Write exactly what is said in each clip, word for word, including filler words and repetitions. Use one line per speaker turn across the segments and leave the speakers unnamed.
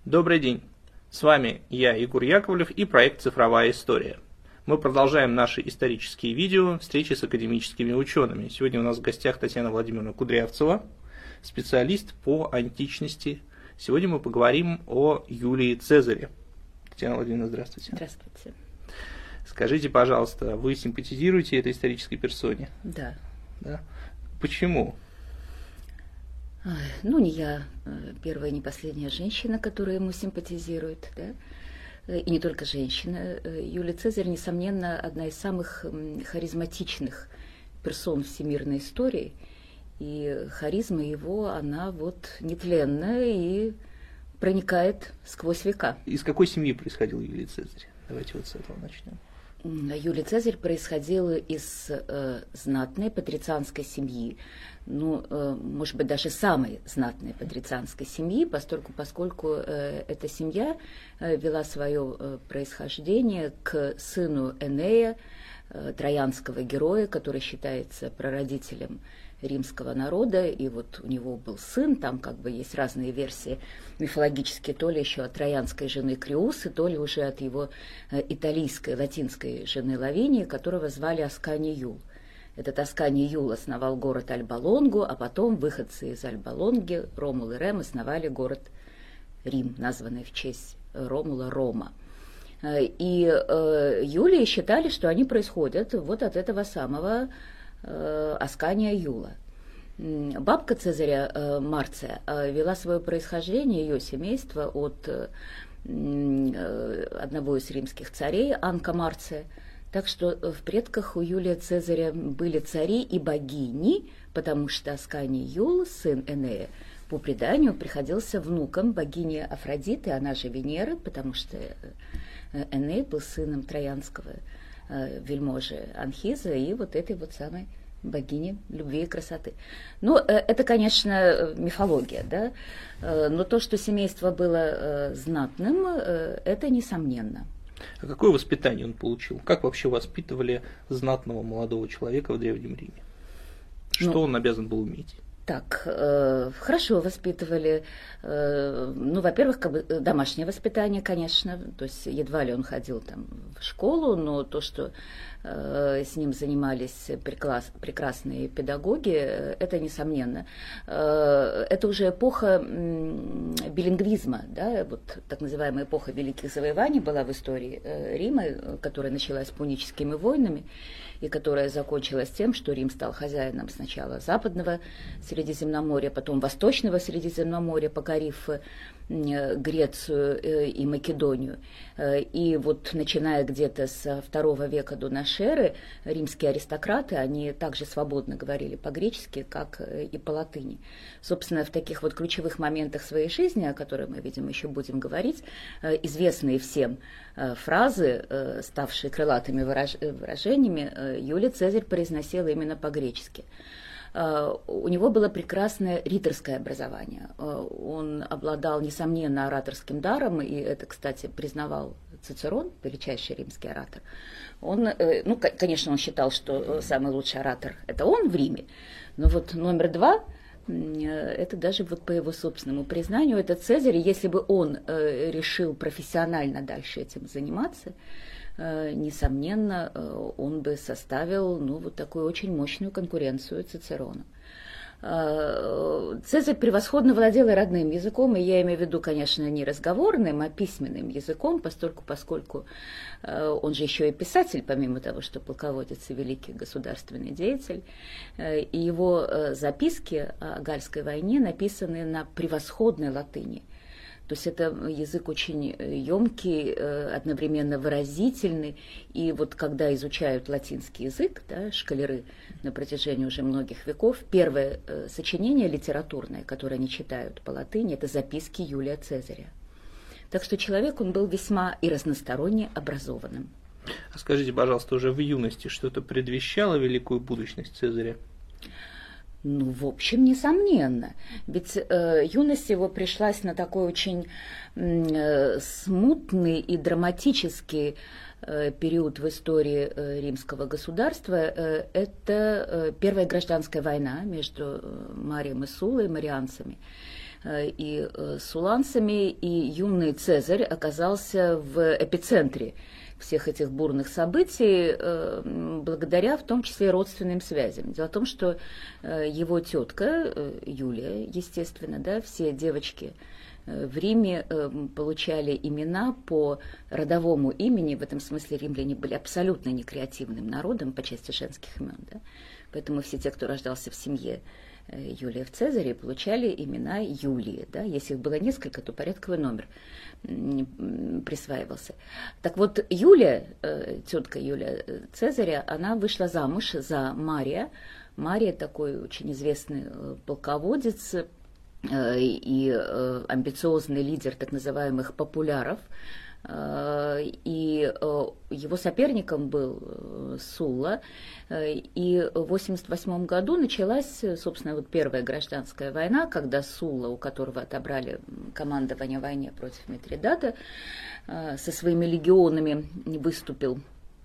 Добрый день! С вами я, Егор Яковлев, и проект «Цифровая история». Мы продолжаем наши исторические видео, встречи с академическими учеными. Сегодня у нас в гостях Татьяна Владимировна Кудрявцева, специалист по античности. Сегодня мы поговорим о Юлии Цезаре. Татьяна Владимировна, здравствуйте.
Здравствуйте.
Скажите, пожалуйста, вы симпатизируете этой исторической персоне?
Да.
Да? Почему?
Ну, не я первая, не последняя женщина, которая ему симпатизирует, да? И не только женщина. Юлий Цезарь, несомненно, одна из самых харизматичных персон всемирной истории. И харизма его, она вот нетленная и проникает сквозь века.
Из какой семьи происходил Юлий Цезарь? Давайте вот с этого начнем.
Юлий Цезарь происходил из э, знатной патрицианской семьи, ну, э, может быть, даже самой знатной патрицианской семьи, поскольку, поскольку э, эта семья э, вела свое э, происхождение к сыну Энея, э, троянского героя, который считается прародителем римского народа, и вот у него был сын, там как бы есть разные версии мифологические, то ли еще от троянской жены Криусы, то ли уже от его италийской, латинской жены Лавинии, которого звали Асканий Юл. Этот Асканий Юл основал город Альба-Лонгу, а потом выходцы из Альба-Лонги, Ромул и Рем, основали город Рим, названный в честь Ромула Рома. И э, Юлии считали, что они происходят вот от этого самого Аскания Юла. Бабка Цезаря Марция вела свое происхождение, ее семейство, от одного из римских царей, Анка Марция. Так что в предках у Юлия Цезаря были цари и богини, потому что Асканий Юл, сын Энея, по преданию приходился внуком богини Афродиты, она же Венеры, потому что Эней был сыном троянского вельможи Анхиза и вот этой вот самой богини любви и красоты. Ну, это, конечно, мифология, да, но то, что семейство было знатным, это несомненно.
А какое воспитание он получил? Как вообще воспитывали знатного молодого человека в Древнем Риме? Что ну, он обязан был уметь?
Так, э, хорошо воспитывали. Э, ну, во-первых, как бы домашнее воспитание, конечно. То есть едва ли он ходил там в школу, но то, что э, с ним занимались прекрас, прекрасные педагоги, это несомненно. Э, это уже эпоха э, билингвизма, да, вот так называемая эпоха великих завоеваний была в истории э, Рима, которая началась пуническими войнами, и которая закончилась тем, что Рим стал хозяином сначала западного Средиземноморья, потом восточного Средиземноморья, покорив Грецию и Македонию. И вот начиная где-то с второго века до нашей эры, римские аристократы, они также свободно говорили по-гречески, как и по-латыни. Собственно, в таких вот ключевых моментах своей жизни, о которых мы, видимо, еще будем говорить, известные всем фразы, ставшие крылатыми выражениями, Юлий Цезарь произносил именно по-гречески. У него было прекрасное риторское образование. Он обладал, несомненно, ораторским даром, и это, кстати, признавал Цицерон, величайший римский оратор. Он, ну, конечно, он считал, что самый лучший оратор – это он в Риме, но вот номер два – это даже вот по его собственному признанию, это Цезарь, если бы он решил профессионально дальше этим заниматься, несомненно, он бы составил, ну, вот такую очень мощную конкуренцию Цицерону. Цезарь превосходно владел и родным языком, и я имею в виду, конечно, не разговорным, а письменным языком, поскольку, поскольку он же еще и писатель, помимо того, что полководец и великий государственный деятель, и его записки о Гальской войне написаны на превосходной латыни. То есть это язык очень емкий, одновременно выразительный. И вот когда изучают латинский язык, да, школяры на протяжении уже многих веков, первое сочинение литературное, которое они читают по латыни, это записки Юлия Цезаря. Так что человек, он был весьма и разносторонне образованным.
А скажите, пожалуйста, уже в юности что-то предвещало великую будущность Цезаря?
Ну, в общем, несомненно. Ведь э, юность его пришлась на такой очень э, смутный и драматический э, период в истории э, римского государства. Э, это э, Первая гражданская война между Марием и Суллой, марианцами. и суланцами, и юный Цезарь оказался в эпицентре всех этих бурных событий, благодаря в том числе родственным связям. Дело в том, что его тетка Юлия, естественно, да, все девочки в Риме получали имена по родовому имени. В этом смысле римляне были абсолютно некреативным народом по части женских имен. Да? Поэтому все те, кто рождался в семье Юлия в Цезаре, получали имена Юлии. Да? Если их было несколько, то порядковый номер присваивался. Так вот, Юлия, тетка Юлия Цезаря, она вышла замуж за Мария. Мария такой очень известный полководец и амбициозный лидер так называемых популяров. И его соперником был Сулла. И в восемьдесят восьмом году началась, собственно, вот первая гражданская война, когда Сулла, у которого отобрали командование в войне против Митридата, со своими легионами выступил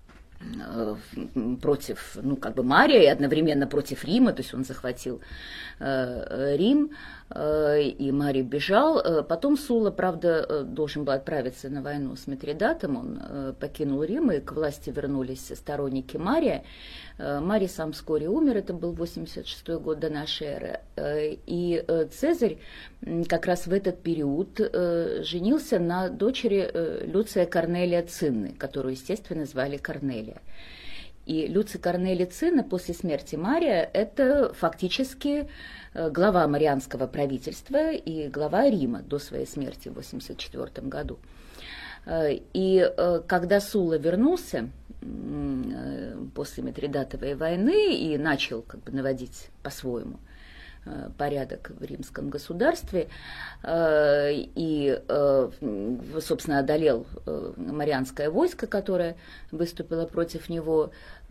против, ну, как бы Мария и одновременно против Рима, то есть он захватил э, Рим, э, и Марий бежал. Потом Сулла, правда, должен был отправиться на войну с Митридатом, он э, покинул Рим, и к власти вернулись сторонники Мария. Э, Марий сам вскоре умер, это был восемьдесят шестой год до нашей эры, э, и э, Цезарь как раз в этот период э, женился на дочери э, Люция Корнелия Цинны, которую, естественно, звали Корнелия. И Люций Корнелий Цинна после смерти Мария – это фактически глава марианского правительства и глава Рима до своей смерти в восемьдесят четвёртом году. И когда Сулла вернулся после Митридатовой войны и начал как бы наводить по-своему порядок в римском государстве и, собственно, одолел марианское войско, которое выступило против него.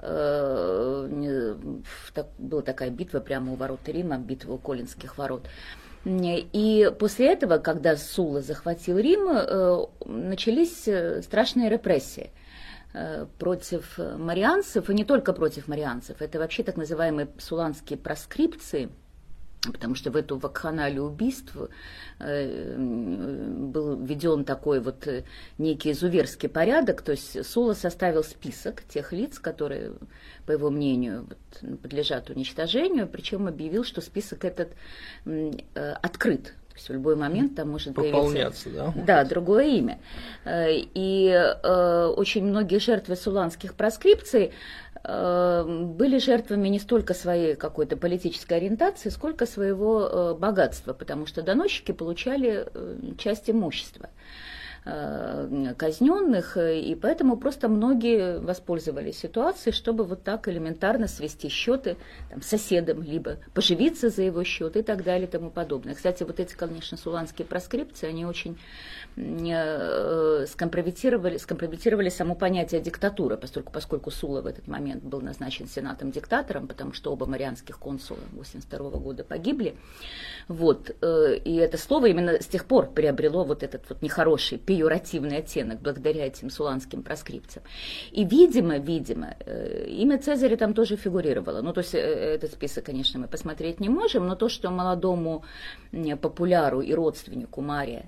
Была такая битва прямо у ворот Рима, битва у Колинских ворот. И после этого, когда Сулла захватил Рим, начались страшные репрессии против марианцев, и не только против марианцев, это вообще так называемые суланские проскрипции, потому что в эту вакханалию убийств э, был введен такой вот некий изуверский порядок, то есть Сулла составил список тех лиц, которые, по его мнению, вот, подлежат уничтожению, причем объявил, что список этот э, открыт. То есть в любой момент там может
пополняться,
появиться,
да?
Да, другое имя. И э, очень многие жертвы суланских проскрипций были жертвами не столько своей какой-то политической ориентации, сколько своего богатства, потому что доносчики получали часть имущества казненных, и поэтому просто многие воспользовались ситуацией, чтобы вот так элементарно свести счеты там, с соседом, либо поживиться за его счет и так далее и тому подобное. Кстати, вот эти, конечно, суланские проскрипции, они очень скомпрометировали, скомпрометировали само понятие диктатуры, поскольку, поскольку Сулла в этот момент был назначен сенатом-диктатором, потому что оба марианских консула восемьдесят второго года погибли. Вот. И это слово именно с тех пор приобрело вот этот вот нехороший, пеjoративный оттенок благодаря этим суланским проскрипциям. И, видимо, видимо, имя Цезаря там тоже фигурировало. Ну, то есть этот список, конечно, мы посмотреть не можем, но то, что молодому популяру и родственнику Мария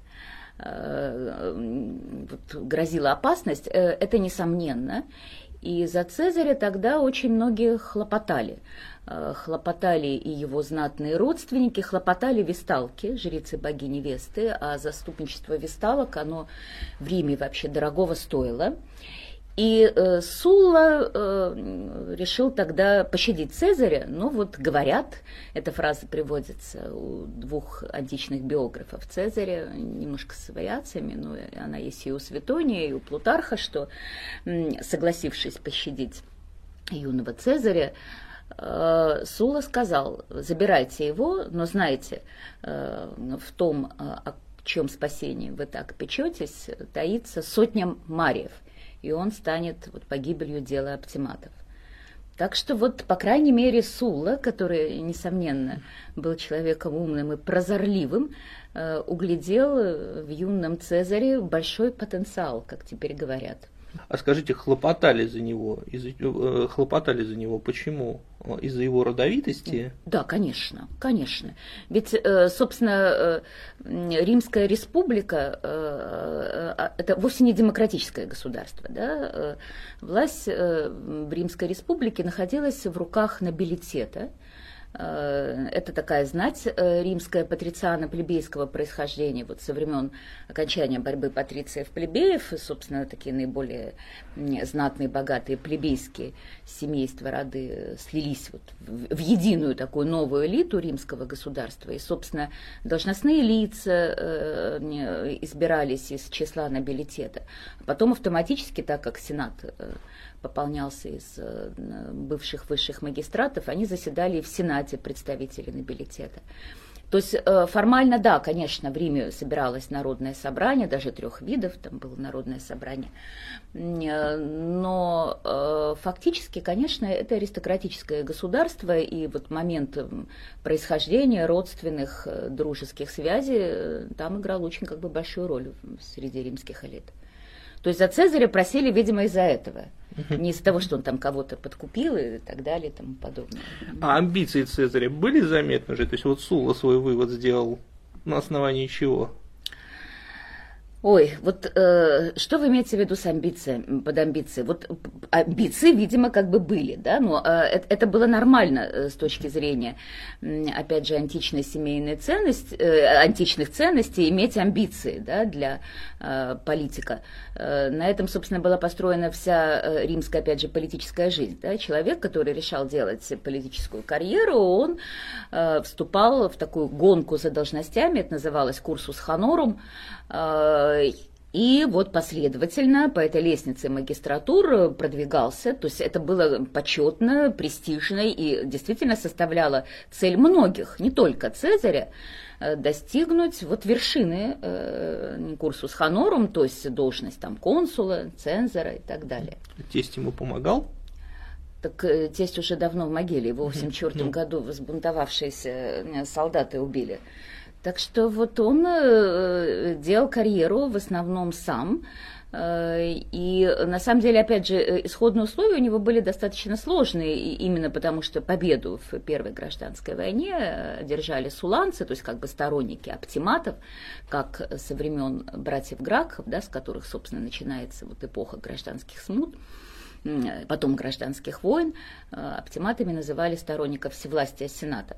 грозила опасность, это несомненно. И за Цезаря тогда очень многие хлопотали. Хлопотали и его знатные родственники, хлопотали весталки, жрицы богини Весты, а заступничество весталок, оно в Риме вообще дорогого стоило. И э, Сулла э, решил тогда пощадить Цезаря, но вот говорят, эта фраза приводится у двух античных биографов Цезаря, немножко с вариациями, но она есть и у Светония, и у Плутарха, что, согласившись пощадить юного Цезаря, э, Сулла сказал: забирайте его, но знайте, э, в том, о чем спасении вы так печетесь, таится сотня мариев, и он станет вот погибелью дела оптиматов. Так что вот, по крайней мере, Сулла, который, несомненно, был человеком умным и прозорливым, углядел в юном Цезаре большой потенциал, как теперь говорят.
А скажите, хлопотали за него? Из, э, хлопотали за него почему? Из-за его родовитости?
Да, конечно, конечно. Ведь, э, собственно, э, Римская республика э, э, это вовсе не демократическое государство. Да? Власть э, в Римской республике находилась в руках нобилитета. Это такая знать римская патрициано-плебейского происхождения, вот со времен окончания борьбы патрициев-плебеев, собственно, такие наиболее знатные, богатые плебейские семейства, роды слились вот в единую такую новую элиту римского государства, и, собственно, должностные лица избирались из числа нобилитета. Потом автоматически, так как Сенат пополнялся из бывших высших магистратов, они заседали и в Сенате представители нобилитета. То есть формально, да, конечно, в Риме собиралось народное собрание, даже трех видов, там было народное собрание, но фактически, конечно, это аристократическое государство, и вот момент происхождения родственных дружеских связей там играл очень как бы большую роль среди римских элит. То есть за Цезаря просили, видимо, из-за этого. Не из-за того, что он там кого-то подкупил и так далее и тому подобное.
А амбиции Цезаря были заметны же? То есть вот Сулла свой вывод сделал на основании чего?
Ой, вот э, что вы имеете в виду с амбициями, под амбицией? Вот амбиции, видимо, как бы были, да, но э, это было нормально э, с точки зрения, э, опять же, античной семейной ценности, э, античных ценностей, иметь амбиции, да, для э, политика. Э, на этом, собственно, была построена вся э, римская, опять же, политическая жизнь, да. Человек, который решал делать политическую карьеру, он э, вступал в такую гонку за должностями, это называлось курсус хонорум. И вот последовательно по этой лестнице магистратур продвигался, то есть это было почетно, престижно и действительно составляло цель многих, не только Цезаря, достигнуть вот вершины курсус хонорум, то есть должность там консула, цензора и так далее.
Тесть ему помогал?
Так тесть уже давно в могиле, его в семьдесят четвёртом году взбунтовавшиеся солдаты убили. Так что вот он э, делал карьеру в основном сам, э, и на самом деле, опять же, исходные условия у него были достаточно сложные, именно потому что победу в Первой гражданской войне одержали суланцы, то есть как бы сторонники оптиматов, как со времен братьев Гракхов, да, с которых, собственно, начинается вот эпоха гражданских смут, потом гражданских войн. Оптиматами называли сторонников всевластия Сената.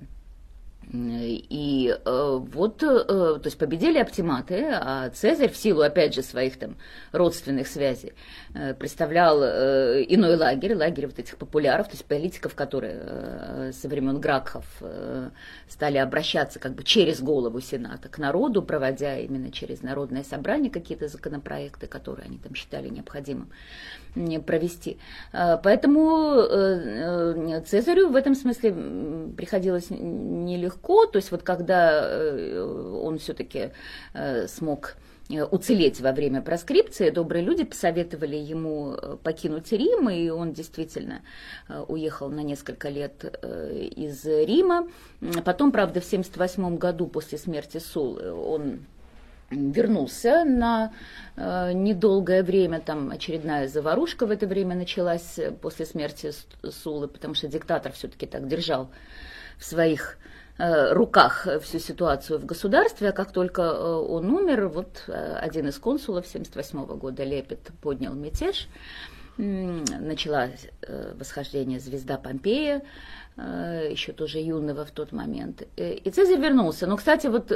И э, вот, э, то есть победили оптиматы, а Цезарь в силу, опять же, своих там родственных связей э, представлял э, иной лагерь, лагерь вот этих популяров, то есть политиков, которые э, со времен Гракхов э, стали обращаться как бы через голову Сената к народу, проводя именно через народное собрание какие-то законопроекты, которые они там считали необходимым провести. Поэтому Цезарю в этом смысле приходилось нелегко, то есть вот когда он все-таки смог уцелеть во время проскрипции, добрые люди посоветовали ему покинуть Рим, и он действительно уехал на несколько лет из Рима. Потом, правда, в семьдесят восьмом году после смерти Суллы он вернулся на э, недолгое время, там очередная заварушка в это время началась после смерти Суллы, потому что диктатор все-таки так держал в своих э, руках всю ситуацию в государстве, а как только э, он умер, вот э, один из консулов семьдесят восьмого года, Лепет, поднял мятеж, э, началось э, восхождение звезда Помпея, еще тоже юного в тот момент. И Цезарь вернулся. Но, кстати, вот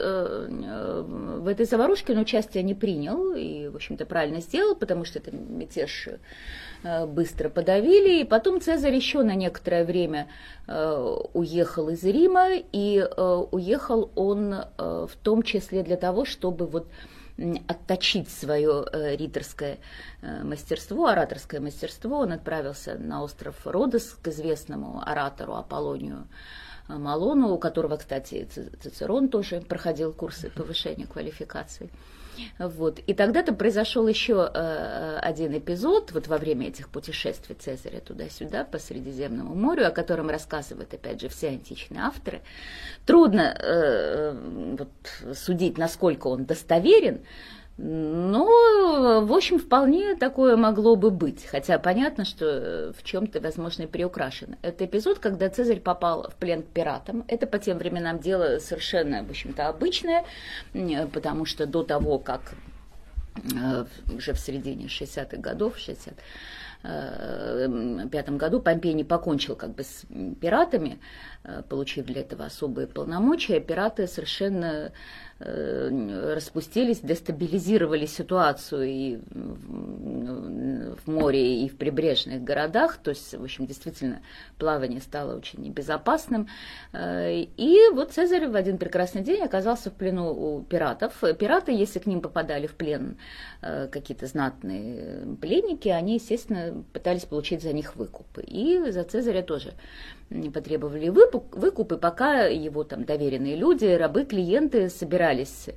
в этой заварушке он участие не принял и, в общем-то, правильно сделал, потому что это мятеж быстро подавили. И потом Цезарь еще на некоторое время уехал из Рима, и уехал он в том числе для того, чтобы вот отточить свое э, риторское э, мастерство, ораторское мастерство. Он отправился на остров Родос к известному оратору Аполлонию Малону, у которого, кстати, Цицерон тоже проходил курсы повышения квалификации. Вот. И тогда-то произошел еще э, один эпизод вот во время этих путешествий Цезаря туда-сюда по Средиземному морю, о котором рассказывают, опять же, все античные авторы. Трудно э, вот, судить, насколько он достоверен, Но, в общем, вполне такое могло бы быть, хотя понятно, что в чем-то, возможно, и приукрашено. Это эпизод, когда Цезарь попал в плен к пиратам. Это по тем временам дело совершенно, в общем-то, обычное, потому что до того, как уже в середине шестидесятых годов, в шестьдесят пятом году Помпей не покончил как бы с пиратами, получив для этого особые полномочия, пираты совершенно распустились, дестабилизировали ситуацию и в море, и в прибрежных городах, то есть, в общем, действительно, плавание стало очень небезопасным. И вот Цезарь в один прекрасный день оказался в плену у пиратов. Пираты, если к ним попадали в плен какие-то знатные пленники, они, естественно, пытались получить за них выкуп. И за Цезаря тоже потребовали выкуп, и пока его там доверенные люди, рабы, клиенты собирались,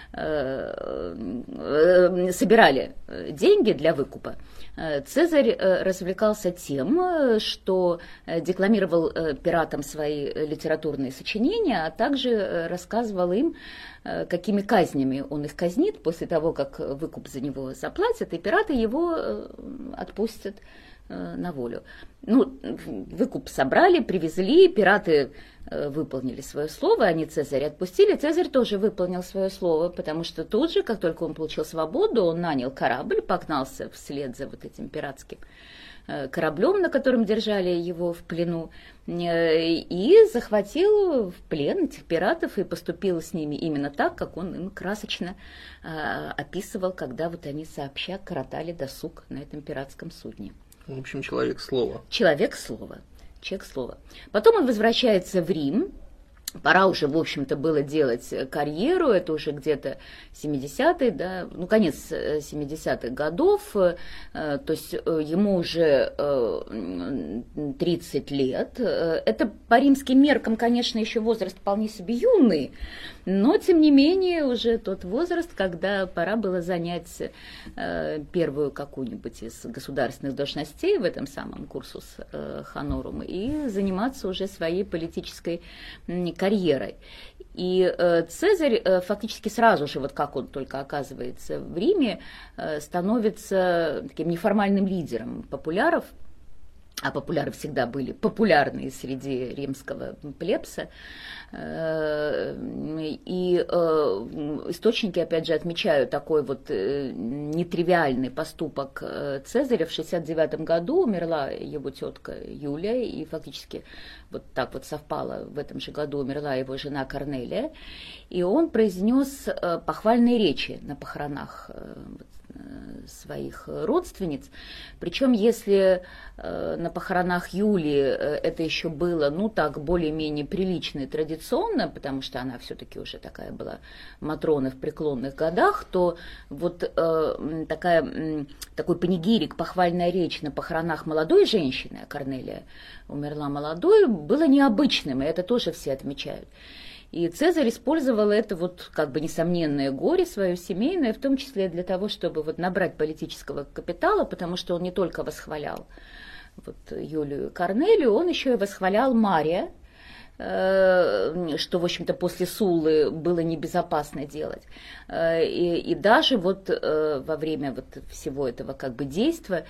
э, э, собирали деньги для выкупа, Цезарь развлекался тем, что декламировал пиратам свои литературные сочинения, а также рассказывал им, какими казнями он их казнит после того, как выкуп за него заплатят, и пираты его отпустят на волю. Ну, выкуп собрали, привезли, пираты выполнили свое слово, они Цезаря отпустили. Цезарь тоже выполнил свое слово, потому что тут же, как только он получил свободу, он нанял корабль, погнался вслед за вот этим пиратским кораблем, на котором держали его в плену, и захватил в плен этих пиратов и поступил с ними именно так, как он им красочно описывал, когда вот они сообща коротали досуг на этом пиратском судне.
В общем, человек слова.
Человек слова. Человек слова. Потом он возвращается в Рим. Пора уже, в общем-то, было делать карьеру, это уже где-то семидесятые, да, ну, конец семидесятых годов, то есть ему уже тридцать лет. Это по римским меркам, конечно, еще возраст вполне себе юный, но, тем не менее, уже тот возраст, когда пора было занять первую какую-нибудь из государственных должностей в этом самом курсус хонорум и заниматься уже своей политической карьерой. И э, Цезарь э, фактически сразу же, вот как он только оказывается в Риме, э, становится таким неформальным лидером популяров, а популяры всегда были популярны среди римского плебса. И источники, опять же, отмечают такой вот нетривиальный поступок Цезаря. В шестьдесят девятом году умерла его тетка Юлия, и фактически вот так вот совпало, в этом же году умерла его жена Корнелия, и он произнес похвальные речи на похоронах своих родственниц. Причем, если э, на похоронах Юлии э, это еще было, ну так, более-менее прилично и традиционно, потому что она все-таки уже такая была матрона в преклонных годах, то вот э, такая, э, такой панигирик, похвальная речь на похоронах молодой женщины, а Корнелия умерла молодой, было необычным, и это тоже все отмечают. И Цезарь использовал это вот как бы несомненное горе свое семейное, в том числе для того, чтобы вот набрать политического капитала, потому что он не только восхвалял вот Юлию Корнелию, он еще и восхвалял Мария, что, в общем-то, после Суллы было небезопасно делать. И, и даже вот во время вот всего этого как бы действия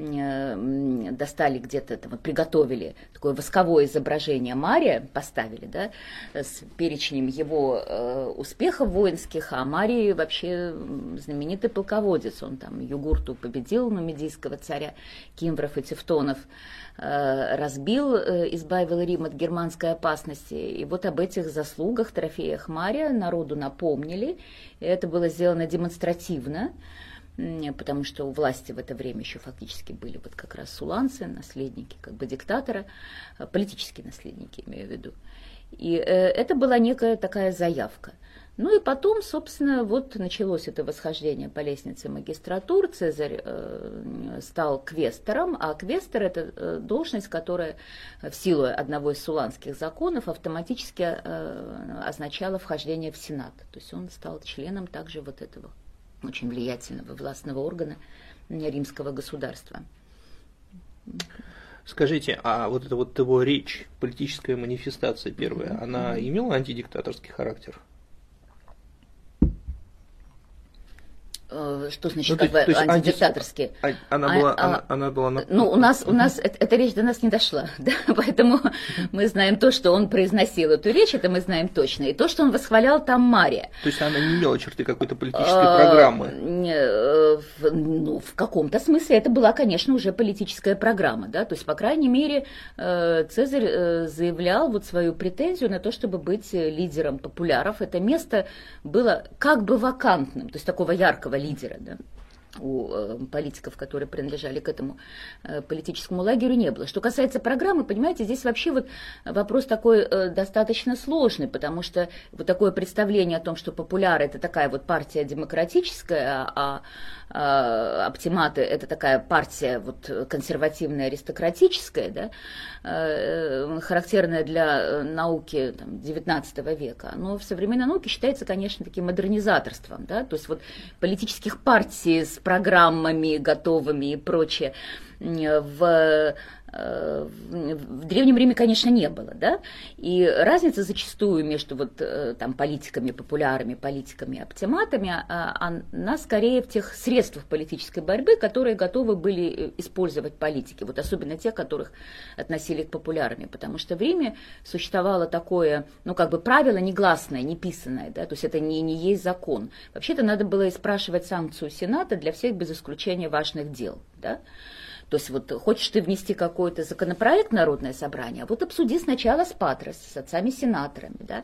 достали где-то, там, вот, приготовили такое восковое изображение Мария, поставили, да, с перечнем его э, успехов воинских, а Марий вообще знаменитый полководец, он там Югурту победил, нумидийского царя Кимвров и Тевтонов, э, разбил, э, избавил Рим от германской опасности, и вот об этих заслугах, трофеях Мария народу напомнили, и это было сделано демонстративно, потому что у власти в это время еще фактически были вот как раз суланцы, наследники как бы диктатора, политические наследники, имею в виду. И это была некая такая заявка. Ну и потом, собственно, вот началось это восхождение по лестнице магистратур. Цезарь стал квестором, а квестор – это должность, которая в силу одного из суланских законов автоматически означала вхождение в Сенат. То есть он стал членом также вот этого очень влиятельного властного органа римского государства.
Скажите, а вот эта вот его речь, политическая манифестация первая, mm-hmm. она имела антидиктаторский характер?
Что значит,
ну,
как
то,
бы
то
антидиктаторские?
Анти... Она,
а,
была,
а,
она, она была...
Ну, у нас, у нас это, эта речь до нас не дошла, да? Поэтому мы знаем то, что он произносил эту речь, это мы знаем точно. И то, что он восхвалял там Мария.
То есть она не имела черты какой-то политической программы?
Ну, в каком-то смысле это была, конечно, уже политическая программа, да? То есть, по крайней мере, Цезарь заявлял вот свою претензию на то, чтобы быть лидером популяров. Это место было как бы вакантным, то есть такого яркого лидера, да, у э, политиков, которые принадлежали к этому э, политическому лагерю, не было. Что касается программы, понимаете, здесь вообще вот вопрос такой э, достаточно сложный, потому что вот такое представление о том, что популяры — это такая вот партия демократическая, а, а оптиматы — это такая партия вот консервативная, аристократическая, да, э, характерная для науки там, девятнадцатого века, но в современной науке считается, конечно, таким модернизаторством, да, то есть вот политических партий с программами готовыми и прочее в, в Древнем Риме, конечно, не было, да, и разница зачастую между вот там политиками популярами, политиками оптиматами, она скорее в тех средствах политической борьбы, которые готовы были использовать политики, вот особенно те, которых относили к популярами, потому что в Риме существовало такое, ну, как бы правило негласное, неписанное, да, то есть это не, не есть закон. Вообще-то надо было и спрашивать санкцию Сената для всех без исключения важных дел, да. То есть вот хочешь ты внести какой-то законопроект в Народное собрание, а вот обсуди сначала с Патрос, с отцами-сенаторами, да.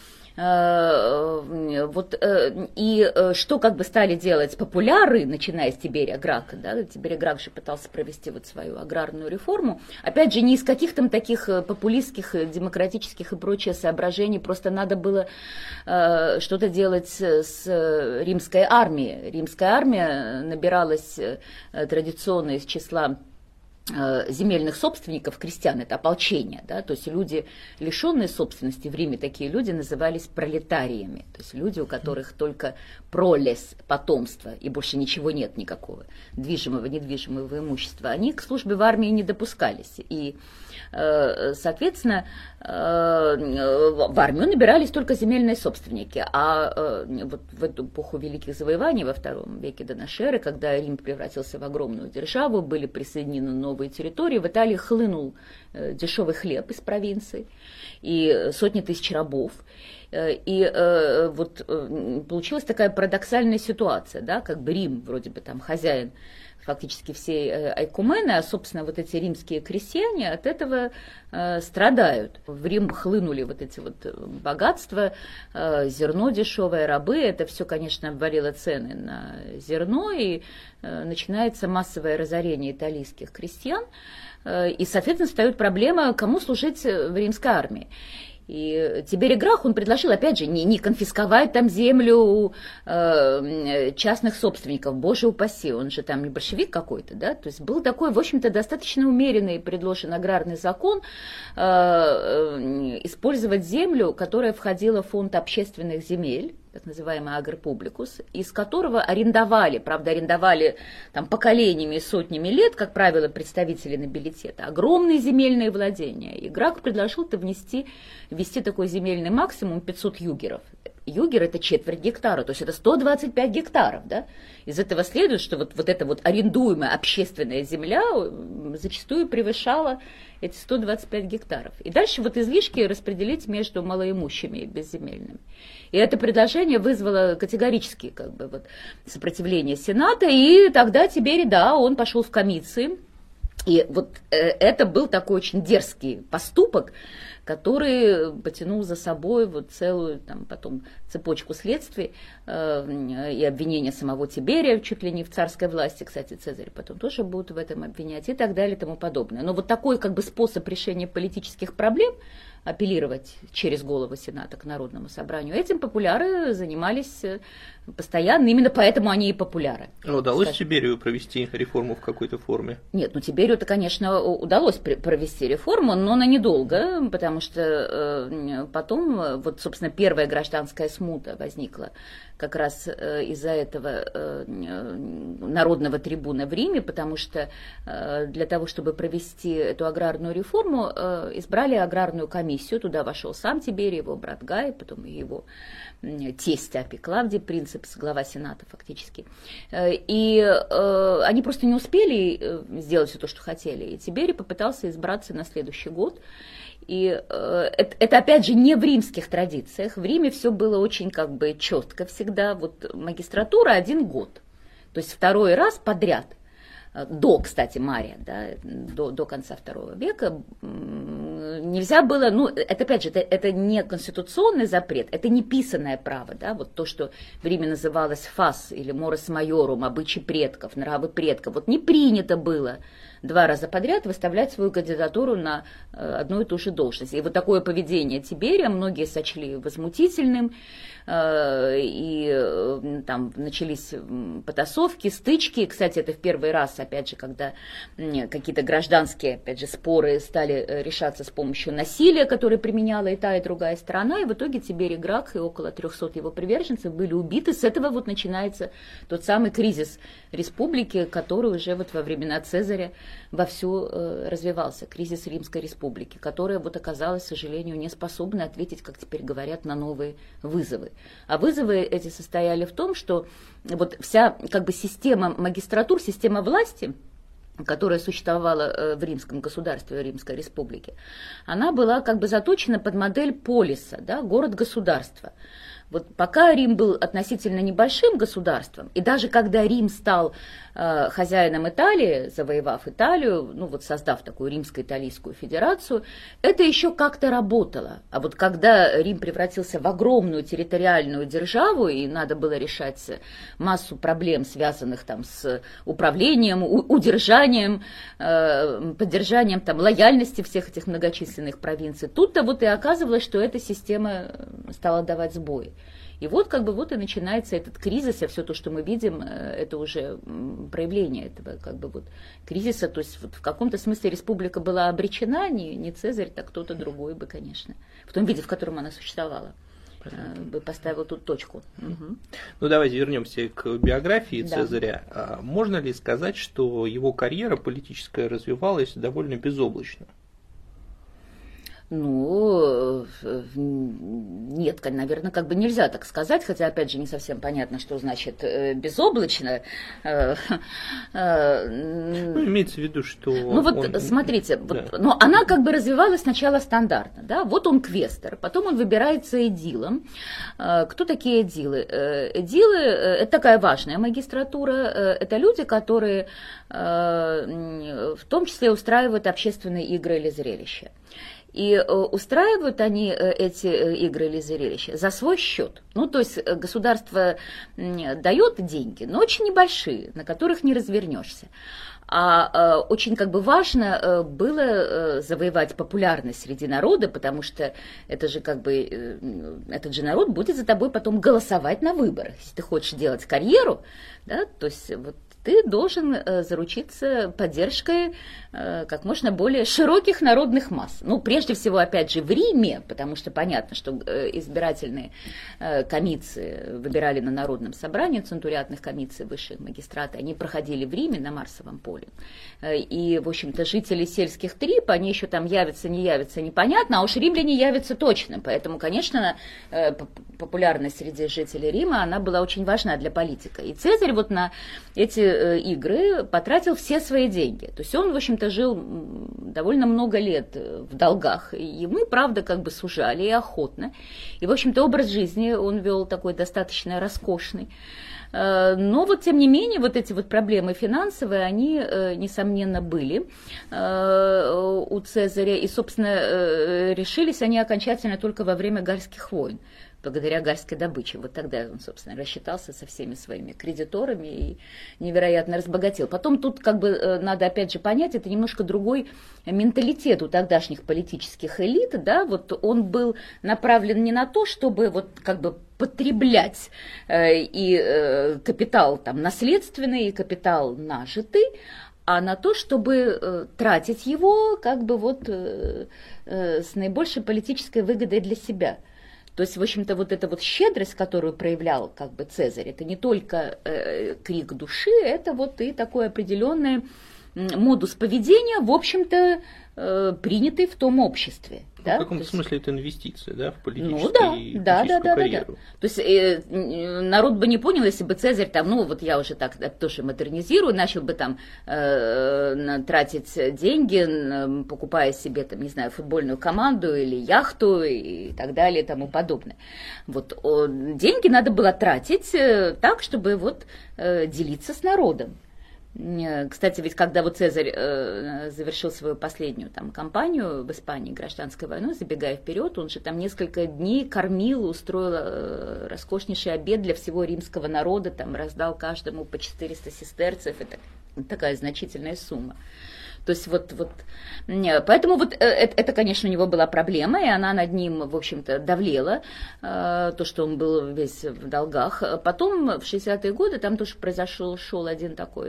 Вот, и что как бы стали делать популяры, начиная с Тиберия Грака, да, Тиберий Грак же пытался провести вот свою аграрную реформу, опять же, не из каких-то таких популистских, демократических и прочее соображений, просто надо было что-то делать с римской армией. Римская армия набиралась традиционно из числа земельных собственников, крестьян, это ополчение, да, то есть люди, лишенные собственности в Риме, такие люди назывались пролетариями, то есть люди, у которых только пролес, потомство, и больше ничего нет никакого движимого, недвижимого имущества, они к службе в армии не допускались, и, соответственно, в армию набирались только земельные собственники, а вот в эту эпоху великих завоеваний во втором веке до нашей эры, когда Рим превратился в огромную державу, были присоединены новые территории, в Италии хлынул дешевый хлеб из провинций и сотни тысяч рабов. И вот получилась такая парадоксальная ситуация, да, как бы Рим вроде бы там хозяин фактически всей айкумены, а, собственно, вот эти римские крестьяне от этого э, страдают. В Рим хлынули вот эти вот богатства, э, зерно дешевое, рабы, это все, конечно, обвалило цены на зерно, и э, начинается массовое разорение итальянских крестьян, э, и, соответственно, встает проблема, кому служить в римской армии. И Тиберий Грак, он предложил, опять же, не, не конфисковать там землю у э, частных собственников, боже упаси, он же там не большевик какой-то, да, то есть был такой, в общем-то, достаточно умеренный предложен аграрный закон э, э, использовать землю, которая входила в фонд общественных земель, так называемый агропубликус, из которого арендовали, правда, арендовали там поколениями и сотнями лет, как правило, представители нобилитета, огромные земельные владения. И Грак предложил-то внести, ввести такой земельный максимум пятьсот югеров. Югер — это четверть гектара, то есть это сто двадцать пять гектаров, да? Из этого следует, что вот, вот эта вот арендуемая общественная земля зачастую превышала эти сто двадцать пять гектаров. И дальше вот излишки распределить между малоимущими и безземельными. И это предложение вызвало категорически как бы, вот, сопротивление Сената, и тогда Тиберий, да, он пошел в комиции. И вот э, это был такой очень дерзкий поступок, который потянул за собой вот целую там, потом цепочку следствий э, и обвинения самого Тиберия, чуть ли не в царской власти, кстати, Цезарь потом тоже будут в этом обвинять и так далее и тому подобное. Но вот такой как бы способ решения политических проблем, апеллировать через голову Сената к Народному собранию, этим популяры занимались постоянно, именно поэтому они и популяры.
А удалось Скажем. Тиберию провести реформу в какой-то форме?
Нет, ну Тиберию-то, конечно, удалось провести реформу, но на недолго, потому что потом, вот, собственно, первая гражданская смута возникла как раз из-за этого народного трибуна в Риме, потому что для того, чтобы провести эту аграрную реформу, избрали аграрную комиссию, миссию, туда вошел сам Тиберий, его брат Гай, потом его тесть Апий Клавдий, принцепс, глава Сената фактически. И э, они просто не успели сделать все то, что хотели, и Тиберий попытался избраться на следующий год. И э, это, это, опять же, не в римских традициях. В Риме все было очень как бы четко всегда. Вот магистратура один год, то есть второй раз подряд. До, кстати, Мария, да, до, до конца второго века нельзя было, ну, это опять же, это, это не конституционный запрет, это не писанное право, да, вот то, что в Риме называлось фас или морес майорум, обычаи предков, нравы предков, вот не принято было два раза подряд выставлять свою кандидатуру на одну и ту же должность. И вот такое поведение Тиберия многие сочли возмутительным, и там начались потасовки, стычки. Кстати, это в первый раз, опять же, когда какие-то гражданские, опять же, споры стали решаться с помощью насилия, которое применяла и та, и другая сторона, и в итоге Тиберий Гракх и около трехсот его приверженцев были убиты. С этого вот начинается тот самый кризис республики, который уже вот во времена Цезаря вовсю э, развивался, кризис Римской республики, которая вот оказалась, к сожалению, не способна ответить, как теперь говорят, на новые вызовы. А вызовы эти состояли в том, что вот вся как бы система магистратур, система власти, которая существовала в римском государстве, в Римской республике, она была как бы заточена под модель полиса, да, город-государство. Вот пока Рим был относительно небольшим государством, и даже когда Рим стал э, хозяином Италии, завоевав Италию, ну вот создав такую римско-италийскую федерацию, это еще как-то работало. А вот когда Рим превратился в огромную территориальную державу, и надо было решать массу проблем, связанных там с управлением, у, удержанием, э, поддержанием там лояльности всех этих многочисленных провинций, тут-то вот и оказывалось, что эта система стала давать сбои. И вот как бы вот и начинается этот кризис, а все то, что мы видим, это уже проявление этого как бы вот кризиса. То есть вот в каком-то смысле республика была обречена, не, не Цезарь, так кто-то другой бы, конечно, в том виде, в котором она существовала, Понятно. бы поставил тут точку. Угу.
Ну давайте вернемся к биографии
да.
Цезаря. А можно ли сказать, что его карьера политическая развивалась довольно безоблачно?
Ну, нет, наверное, как бы нельзя так сказать, хотя, опять же, не совсем понятно, что значит безоблачно.
Ну, имеется в виду, что...
Ну, вот,
он...
смотрите,
да.
вот, но она как бы развивалась сначала стандартно, да, вот он квестор, потом он выбирается эдилом. Кто такие эдилы? Эдилы – это такая важная магистратура, это люди, которые в том числе устраивают общественные игры или зрелища. И устраивают они эти игры или зрелища за свой счет. Ну, то есть государство дает деньги, но очень небольшие, на которых не развернешься. А очень как бы важно было завоевать популярность среди народа, потому что это же как бы, этот же народ будет за тобой потом голосовать на выборах. Если ты хочешь делать карьеру, да, то есть вот ты должен заручиться поддержкой как можно более широких народных масс. Ну, прежде всего, опять же, в Риме, потому что понятно, что избирательные комиссии выбирали на народном собрании, центуриатных комиссий высших магистрата, они проходили в Риме на Марсовом поле. И, в общем-то, жители сельских трип, они еще там явятся, не явятся, непонятно, а уж римляне явятся точно. Поэтому, конечно, популярность среди жителей Рима, она была очень важна для политика. И Цезарь вот на эти игры потратил все свои деньги. То есть он, в общем-то, жил довольно много лет в долгах. И ему, правда, как бы сужали и охотно. И, в общем-то, образ жизни он вел такой достаточно роскошный. Но вот, тем не менее, вот эти вот проблемы финансовые, они, несомненно, были у Цезаря. И, собственно, решились они окончательно только во время Гальских войн, благодаря гальской добыче. Вот тогда он, собственно, рассчитался со всеми своими кредиторами и невероятно разбогател. Потом тут как бы надо опять же понять, это немножко другой менталитет у тогдашних политических элит, да, вот он был направлен не на то, чтобы вот как бы потреблять э, и э, капитал там наследственный, и капитал нажитый, а на то, чтобы э, тратить его как бы вот э, э, с наибольшей политической выгодой для себя. То есть, в общем-то, вот эта вот щедрость, которую проявлял как бы Цезарь, это не только э, крик души, это вот и такой определенный модус поведения, в общем-то, э, принятый в том обществе.
Ну,
да?
в каком-то
есть...
смысле это инвестиция, да, в политическую,
ну, да, да, да, да,
карьеру.
Да, да. То есть э, народ бы не понял, если бы Цезарь там, ну вот я уже так тоже модернизирую, начал бы там э, тратить деньги, покупая себе там, не знаю, футбольную команду или яхту и так далее и тому подобное. Вот о, деньги надо было тратить э, так, чтобы вот э, делиться с народом. Кстати, ведь когда вот Цезарь э, завершил свою последнюю там кампанию в Испании, гражданской войну, забегая вперед, он же там несколько дней кормил, устроил э, роскошнейший обед для всего римского народа, там раздал каждому по четыреста сестерцев, это такая значительная сумма. То есть вот, вот, поэтому вот это, это, конечно, у него была проблема, и она над ним, в общем-то, давлела, то, что он был весь в долгах. Потом, в шестидесятые годы, там тоже произошел шел один такой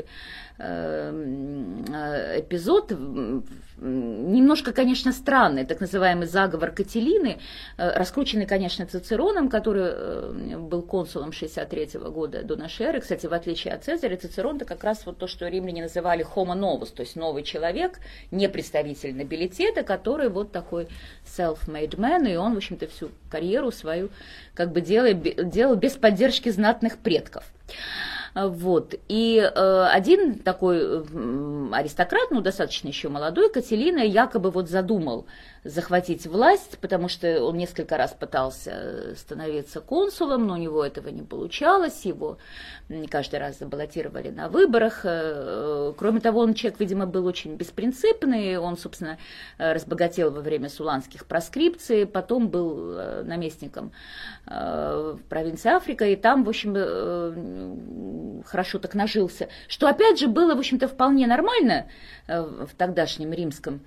эпизод, немножко, конечно, странный, так называемый заговор Кателины, раскрученный, конечно, Цицероном, который был консулом шестьдесят третьего года до нашей эры. Кстати, в отличие от Цезаря, Цицерон – это как раз вот то, что римляне называли homo novus, то есть новый человек, не представитель нобилитета, который вот такой self-made man, и он, в общем-то, всю карьеру свою как бы делал, делал без поддержки знатных предков. Вот. И э, один такой э, аристократ, ну, достаточно еще молодой, Кателина, якобы вот задумал захватить власть, потому что он несколько раз пытался становиться консулом, но у него этого не получалось, его каждый раз забаллотировали на выборах. Кроме того, он человек, видимо, был очень беспринципный, он, собственно, разбогател во время суланских проскрипций, потом был наместником в провинции Африка, и там, в общем, хорошо так нажился, что, опять же, было, в общем-то, вполне нормально в тогдашнем римском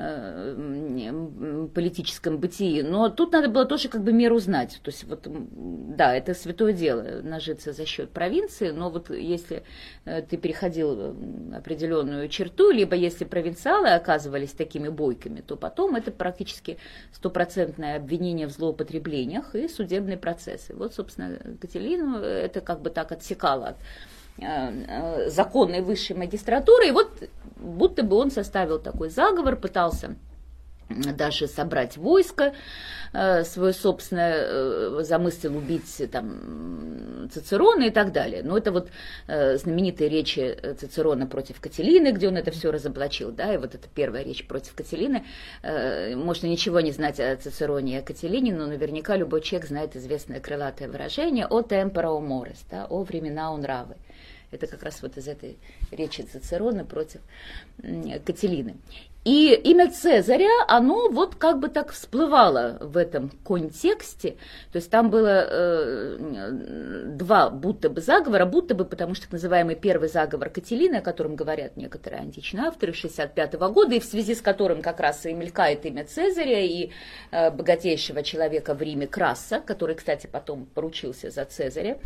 политическом бытии, но тут надо было тоже как бы меру знать, то есть вот, да, это святое дело, нажиться за счет провинции, но вот если ты переходил определенную черту, либо если провинциалы оказывались такими бойками, то потом это практически стопроцентное обвинение в злоупотреблениях и судебные процессы. Вот, собственно, Кателину это как бы так отсекало от законной высшей магистратуры, и вот будто бы он составил такой заговор, пытался даже собрать войско свое собственное, замыслил убить там Цицерона и так далее. Но это вот знаменитые речи Цицерона против Кателины, где он это все разоблачил, да, и вот это первая речь против Кателины. Можно ничего не знать о Цицероне и о Кателине, но наверняка любой человек знает известное крылатое выражение «о tempora o mores», да, «о времена о нравы». Это как раз вот из этой речи Цицерона против Кателины. И имя Цезаря, оно вот как бы так всплывало в этом контексте, то есть там было э, два будто бы заговора, будто бы, потому что так называемый первый заговор Кателины, о котором говорят некоторые античные авторы, шестьдесят пятого года, и в связи с которым как раз и мелькает имя Цезаря и э, богатейшего человека в Риме Краса, который, кстати, потом поручился за Цезаря.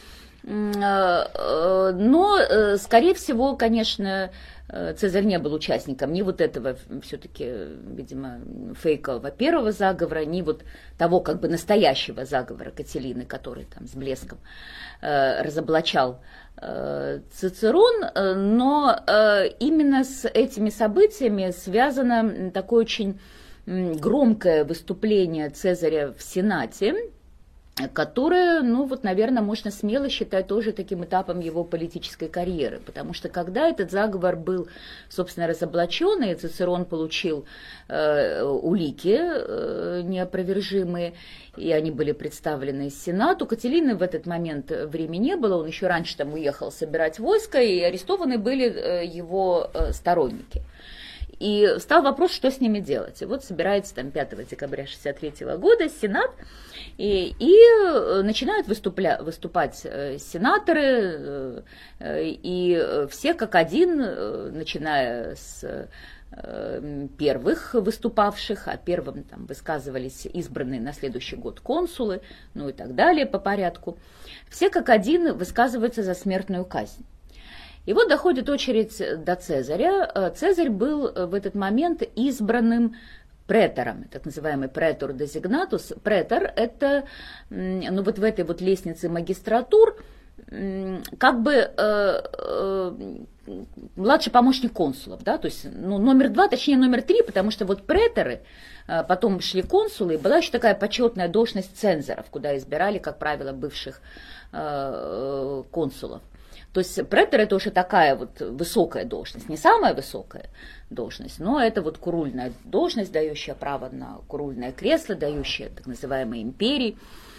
Но, скорее всего, конечно, Цезарь не был участником ни вот этого все-таки, видимо, фейкового первого заговора, ни вот того как бы настоящего заговора Кателины, который там с блеском разоблачал Цицерон, но именно с этими событиями связано такое очень громкое выступление Цезаря в Сенате, которое, ну вот, наверное, можно смело считать тоже таким этапом его политической карьеры, потому что когда этот заговор был, собственно, разоблачен, и Цицерон получил э, улики э, неопровержимые, и они были представлены Сенату, Кателины в этот момент в Риме не было, он еще раньше там уехал собирать войско, и арестованы были э, его э, сторонники. И встал вопрос, что с ними делать. И вот собирается там пятого декабря шестьдесят третьего года Сенат, и, и начинают выступля, выступать сенаторы, и все как один, начиная с первых выступавших, а первым там высказывались избранные на следующий год консулы, ну и так далее по порядку, все как один высказываются за смертную казнь. И вот доходит очередь до Цезаря. Цезарь был в этот момент избранным претором, так называемый претор дезигнатус. Претор – это, ну вот в этой вот лестнице магистратур, как бы младший помощник консулов, да, то есть ну, номер два, точнее номер три, потому что вот преторы, потом шли консулы, и была еще такая почетная должность цензоров, куда избирали, как правило, бывших э, консулов. То есть претор это уже такая вот высокая должность, не самая высокая должность, но это вот курульная должность, дающая право на курульное кресло, дающая так называемой империи.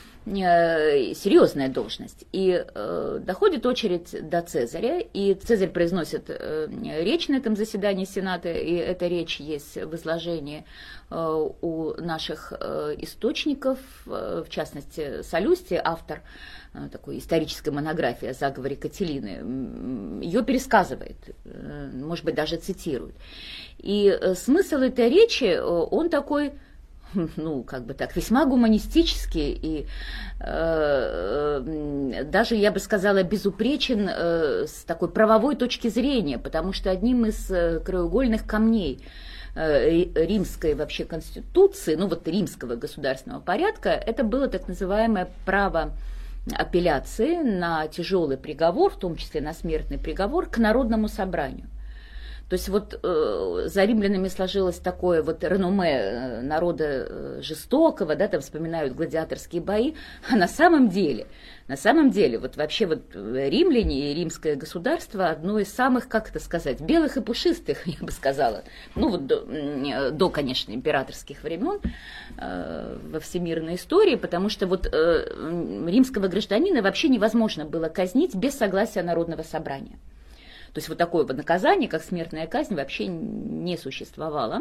Серьезная должность. И э, доходит очередь до Цезаря, и Цезарь произносит э, речь на этом заседании Сената, и эта речь есть в изложении э, у наших э, источников, э, в частности, Солюстий, автор э, такой исторической монографии о заговоре Кателины, ее пересказывает, э, может быть, даже цитирует. И э, смысл этой речи, э, он такой, ну, как бы так, весьма гуманистический и э, э, даже, я бы сказала, безупречен э, с такой правовой точки зрения, потому что одним из э, краеугольных камней э, римской вообще конституции, ну вот римского государственного порядка, это было так называемое право апелляции на тяжелый приговор, в том числе на смертный приговор, к народному собранию. То есть вот э, за римлянами сложилось такое вот реноме народа э, жестокого, да, там вспоминают гладиаторские бои, а на самом деле, на самом деле, вот вообще вот римляне и римское государство одно из самых, как это сказать, белых и пушистых, я бы сказала, ну вот до, до конечно, императорских времен э, во всемирной истории, потому что вот э, римского гражданина вообще невозможно было казнить без согласия народного собрания. То есть вот такое вот наказание, как смертная казнь, вообще не существовало.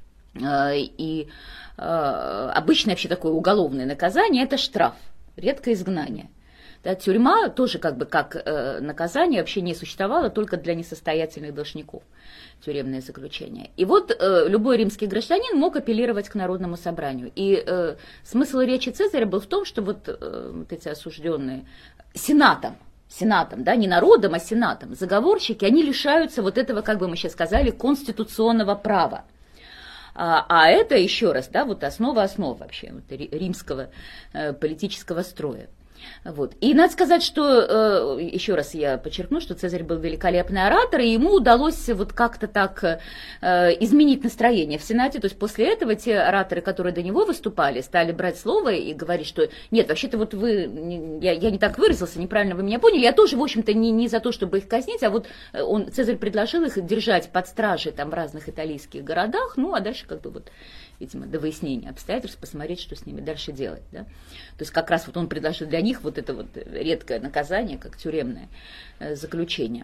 И обычное вообще такое уголовное наказание – это штраф, редко изгнание. Да, тюрьма тоже как бы как наказание вообще не существовало, только для несостоятельных должников тюремное заключение. И вот любой римский гражданин мог апеллировать к народному собранию. И смысл речи Цезаря был в том, что вот, вот эти осужденные сенатом, Сенатом, да, не народом, а сенатом, заговорщики, они лишаются вот этого, как бы мы сейчас сказали, конституционного права. А, а это, еще раз, да, вот основа основ вообще вот, римского э, политического строя. Вот. И надо сказать, что, э, еще раз я подчеркну, что Цезарь был великолепный оратор, и ему удалось вот как-то так э, изменить настроение в Сенате. То есть после этого те ораторы, которые до него выступали, стали брать слово и говорить, что нет, вообще-то вот вы, я, я не так выразился, неправильно вы меня поняли, я тоже, в общем-то, не, не за то, чтобы их казнить, а вот он, Цезарь предложил их держать под стражей там в разных итальянских городах, ну, а дальше как бы вот, видимо, до выяснения обстоятельств, посмотреть, что с ними дальше делать. Да? То есть как раз вот он предложил для них вот это вот редкое наказание, как тюремное э, заключение.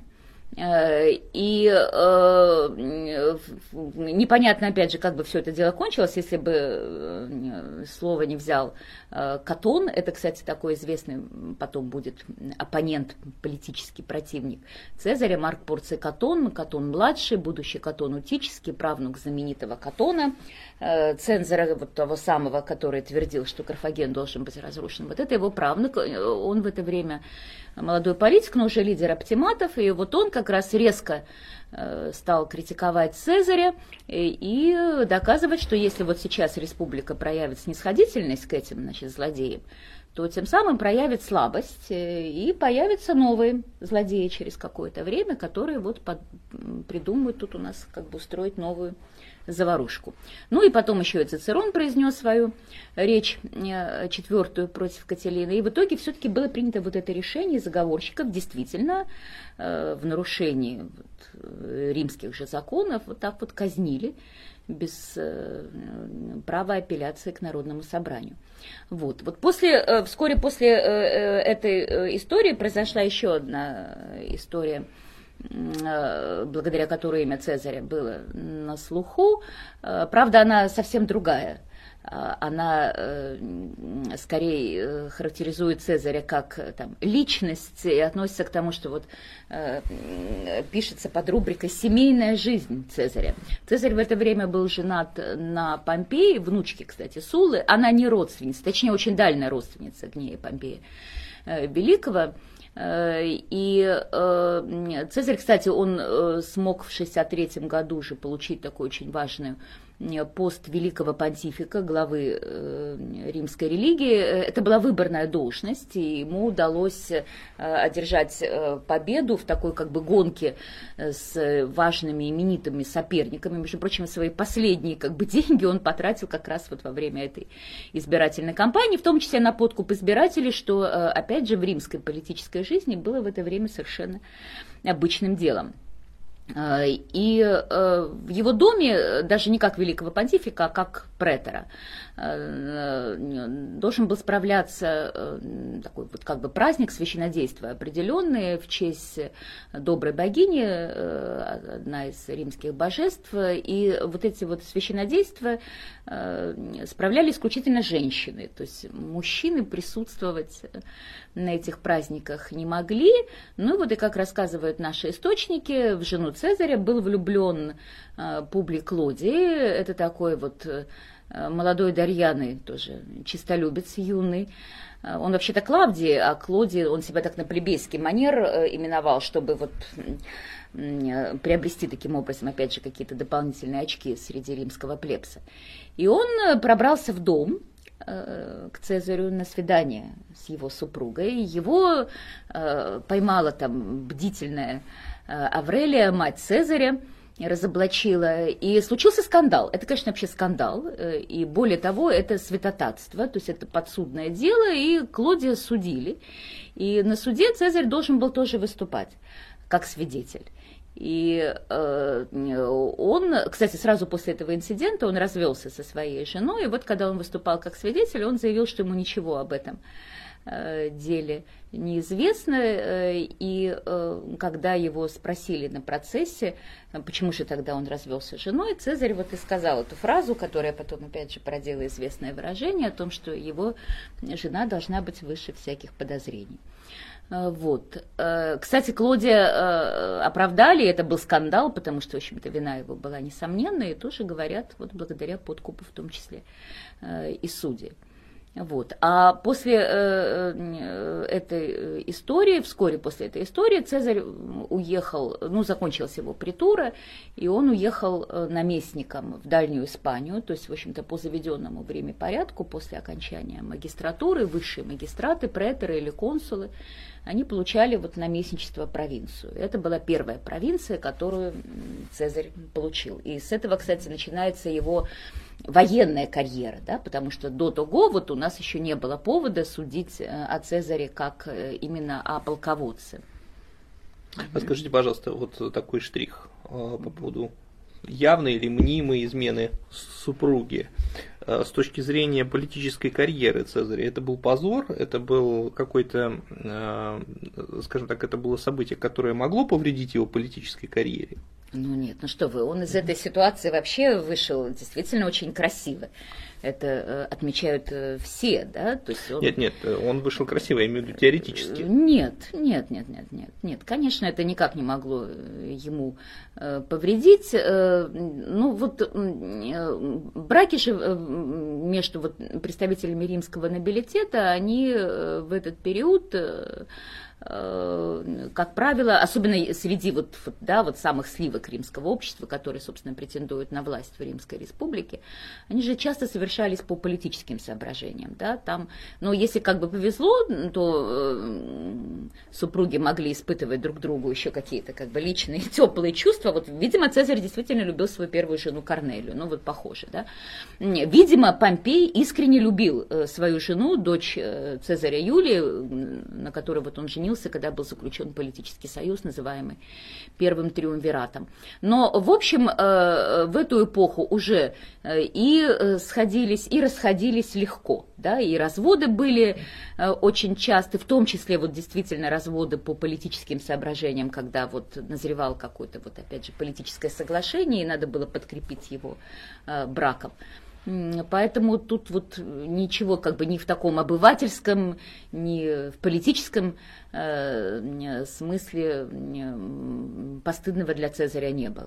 И э, непонятно, опять же, как бы все это дело кончилось, если бы слово не взял э, Катон. Это, кстати, такой известный потом будет оппонент, политический противник Цезаря, Марк Порций Катон, Катон-младший, будущий Катон Утический, правнук знаменитого Катона, э, цензора вот того самого, который твердил, что Карфаген должен быть разрушен. Вот это его правнук, он в это время молодой политик, но уже лидер оптиматов, и вот он как раз резко э, стал критиковать Цезаря и, и доказывать, что если вот сейчас республика проявит снисходительность к этим, значит, злодеям, то тем самым проявит слабость, и появятся новые злодеи через какое-то время, которые вот под, придумают тут у нас как бы устроить новую заварушку. Ну и потом еще и Цицерон произнес свою речь четвертую против Кателины. И в итоге все-таки было принято вот это решение заговорщиков действительно э, в нарушении вот, римских же законов вот так вот казнили без э, права апелляции к народному собранию. Вот. Вот после, э, вскоре после э, этой э, истории произошла еще одна история, благодаря которой имя Цезаря было на слуху. Правда, она совсем другая. Она скорее характеризует Цезаря как там, личность и относится к тому, что вот пишется под рубрикой «Семейная жизнь Цезаря». Цезарь в это время был женат на Помпее, внучке, кстати, Суллы. Она не родственница, точнее, очень дальняя родственница Гнея Помпея Великого. И Цезарь, кстати, он смог в шестьдесят третьем году уже получить такую очень важную пост великого понтифика, главы римской религии. Это была выборная должность, и ему удалось одержать победу в такой как бы гонке с важными именитыми соперниками. Между прочим, свои последние как бы деньги он потратил как раз вот во время этой избирательной кампании, в том числе на подкуп избирателей, что, опять же, в римской политической жизни было в это время совершенно обычным делом. И в его доме, даже не как великого понтифика, а как претора, должен был справляться такой вот как бы праздник священнодействия определенный в честь доброй богини, одна из римских божеств, и вот эти вот священодействия справляли исключительно женщины, то есть мужчины присутствовать на этих праздниках не могли. Ну вот и как рассказывают наши источники, в жену Цезаря был влюблен Публий Клодий, это такой вот молодой Дарьяны, тоже чистолюбец юный. Он вообще-то Клавдий, а Клодий, он себя так на плебейский манер именовал, чтобы вот приобрести таким образом, опять же, какие-то дополнительные очки среди римского плебса. И он пробрался в дом к Цезарю на свидание с его супругой. Его поймала там бдительная Аврелия, мать Цезаря, разоблачила, и случился скандал. Это, конечно, вообще скандал, и более того, это святотатство, то есть это подсудное дело, и Клодия судили. И на суде Цезарь должен был тоже выступать как свидетель. И э, он, кстати, сразу после этого инцидента он развелся со своей женой, и вот когда он выступал как свидетель, он заявил, что ему ничего об этом э, деле неизвестно, э, и э, когда его спросили на процессе, почему же тогда он развелся с женой, Цезарь вот и сказал эту фразу, которая потом опять же породила известное выражение о том, что его жена должна быть выше всяких подозрений. Вот. Кстати, Клодия оправдали, это был скандал, потому что, в общем-то, вина его была несомненная, и тоже говорят, вот благодаря подкупу в том числе и судей. Вот. А после э, этой истории, вскоре после этой истории, Цезарь уехал, ну, закончилась его притура, и он уехал наместником в Дальнюю Испанию, то есть, в общем-то, по заведенному в Риме порядку, после окончания магистратуры, высшие магистраты, преторы или консулы, они получали вот наместничество провинцию. Это была первая провинция, которую Цезарь получил. И с этого, кстати, начинается его военная карьера, да, потому что до того вот у нас еще не было повода судить о Цезаре как именно о полководце.
А скажите, пожалуйста, вот такой штрих по поводу явной или мнимой измены супруги. С точки зрения политической карьеры Цезаря, это был позор, это был какой-то, скажем так, это было событие, которое могло повредить его политической карьере?
Ну нет, ну что вы, он из этой ситуации вообще вышел действительно очень красиво. Это э, отмечают э, все, да? То есть он...
Нет, нет, он вышел красиво, я имею в виду теоретически.
Нет, нет, нет, нет, нет, нет. Конечно, это никак не могло ему э, повредить. Э, ну вот э, браки же э, между вот, представителями римского нобилитета, они э, в этот период... Э, как правило, особенно среди вот, да, вот самых сливок римского общества, которые, собственно, претендуют на власть в Римской Республике, они же часто совершались по политическим соображениям. Да, там, но если как бы повезло, то э, супруги могли испытывать друг другу еще какие-то как бы личные теплые чувства. Вот, видимо, Цезарь действительно любил свою первую жену Корнелию, ну вот похоже. Да? Видимо, Помпей искренне любил свою жену, дочь Цезаря Юлии, на которой вот он женился, когда был заключен политический союз, называемый Первым Триумвиратом. Но, в общем, в эту эпоху уже и сходились, и расходились легко, да, и разводы были очень часто, в том числе вот действительно разводы по политическим соображениям, когда вот назревал какое-то вот опять же политическое соглашение, и надо было подкрепить его браком. Поэтому тут вот ничего как бы ни в таком обывательском, ни в политическом э, смысле э, постыдного для Цезаря не было.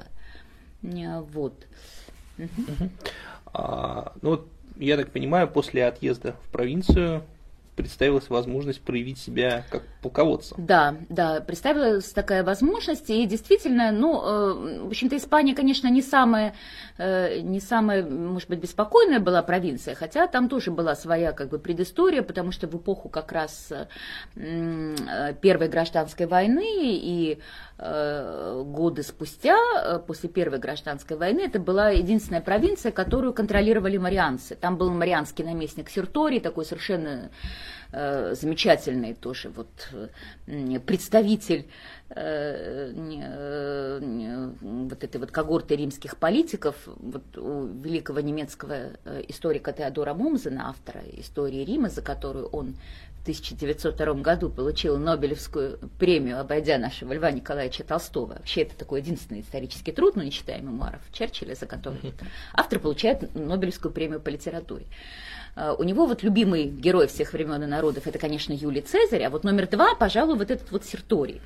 Вот.
Угу. А, ну, я так понимаю, после отъезда в провинцию представилась возможность проявить себя как полководца.
Да, да, представилась такая возможность, и действительно, ну, в общем-то, Испания, конечно, не самая, не самая, может быть, беспокойная была провинция, хотя там тоже была своя, как бы, предыстория, потому что в эпоху как раз Первой гражданской войны и годы спустя, после Первой гражданской войны, это была единственная провинция, которую контролировали марианцы. Там был марианский наместник Серторий, такой совершенно э, замечательный тоже вот, э, представитель э, э, вот этой вот когорты римских политиков, вот у великого немецкого историка Теодора Момзена, автора истории Рима, за которую он в тысяча девятьсот втором году получил Нобелевскую премию, обойдя нашего Льва Николаевича Толстого. Вообще это такой единственный исторический труд, но не считая мемуаров Черчилля, за который автор получает Нобелевскую премию по литературе. У него вот любимый герой всех времен и народов, это, конечно, Юлий Цезарь, а вот номер два, пожалуй, вот этот вот Серторий.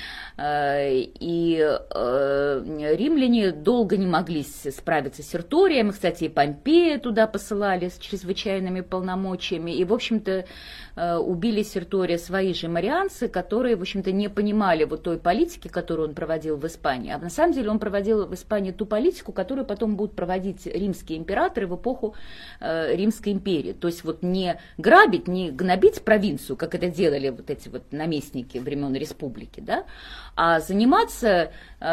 И э, римляне долго не могли справиться с Серторием, кстати, и Помпея туда посылали с чрезвычайными полномочиями, и, в общем-то, э, убили Сертория свои же марианцы, которые, в общем-то, не понимали вот той политики, которую он проводил в Испании, а на самом деле он проводил в Испании ту политику, которую потом будут проводить римские императоры в эпоху э, Римской империи, то есть вот не грабить, не гнобить провинцию, как это делали вот эти вот наместники времен республики, да, а заниматься э,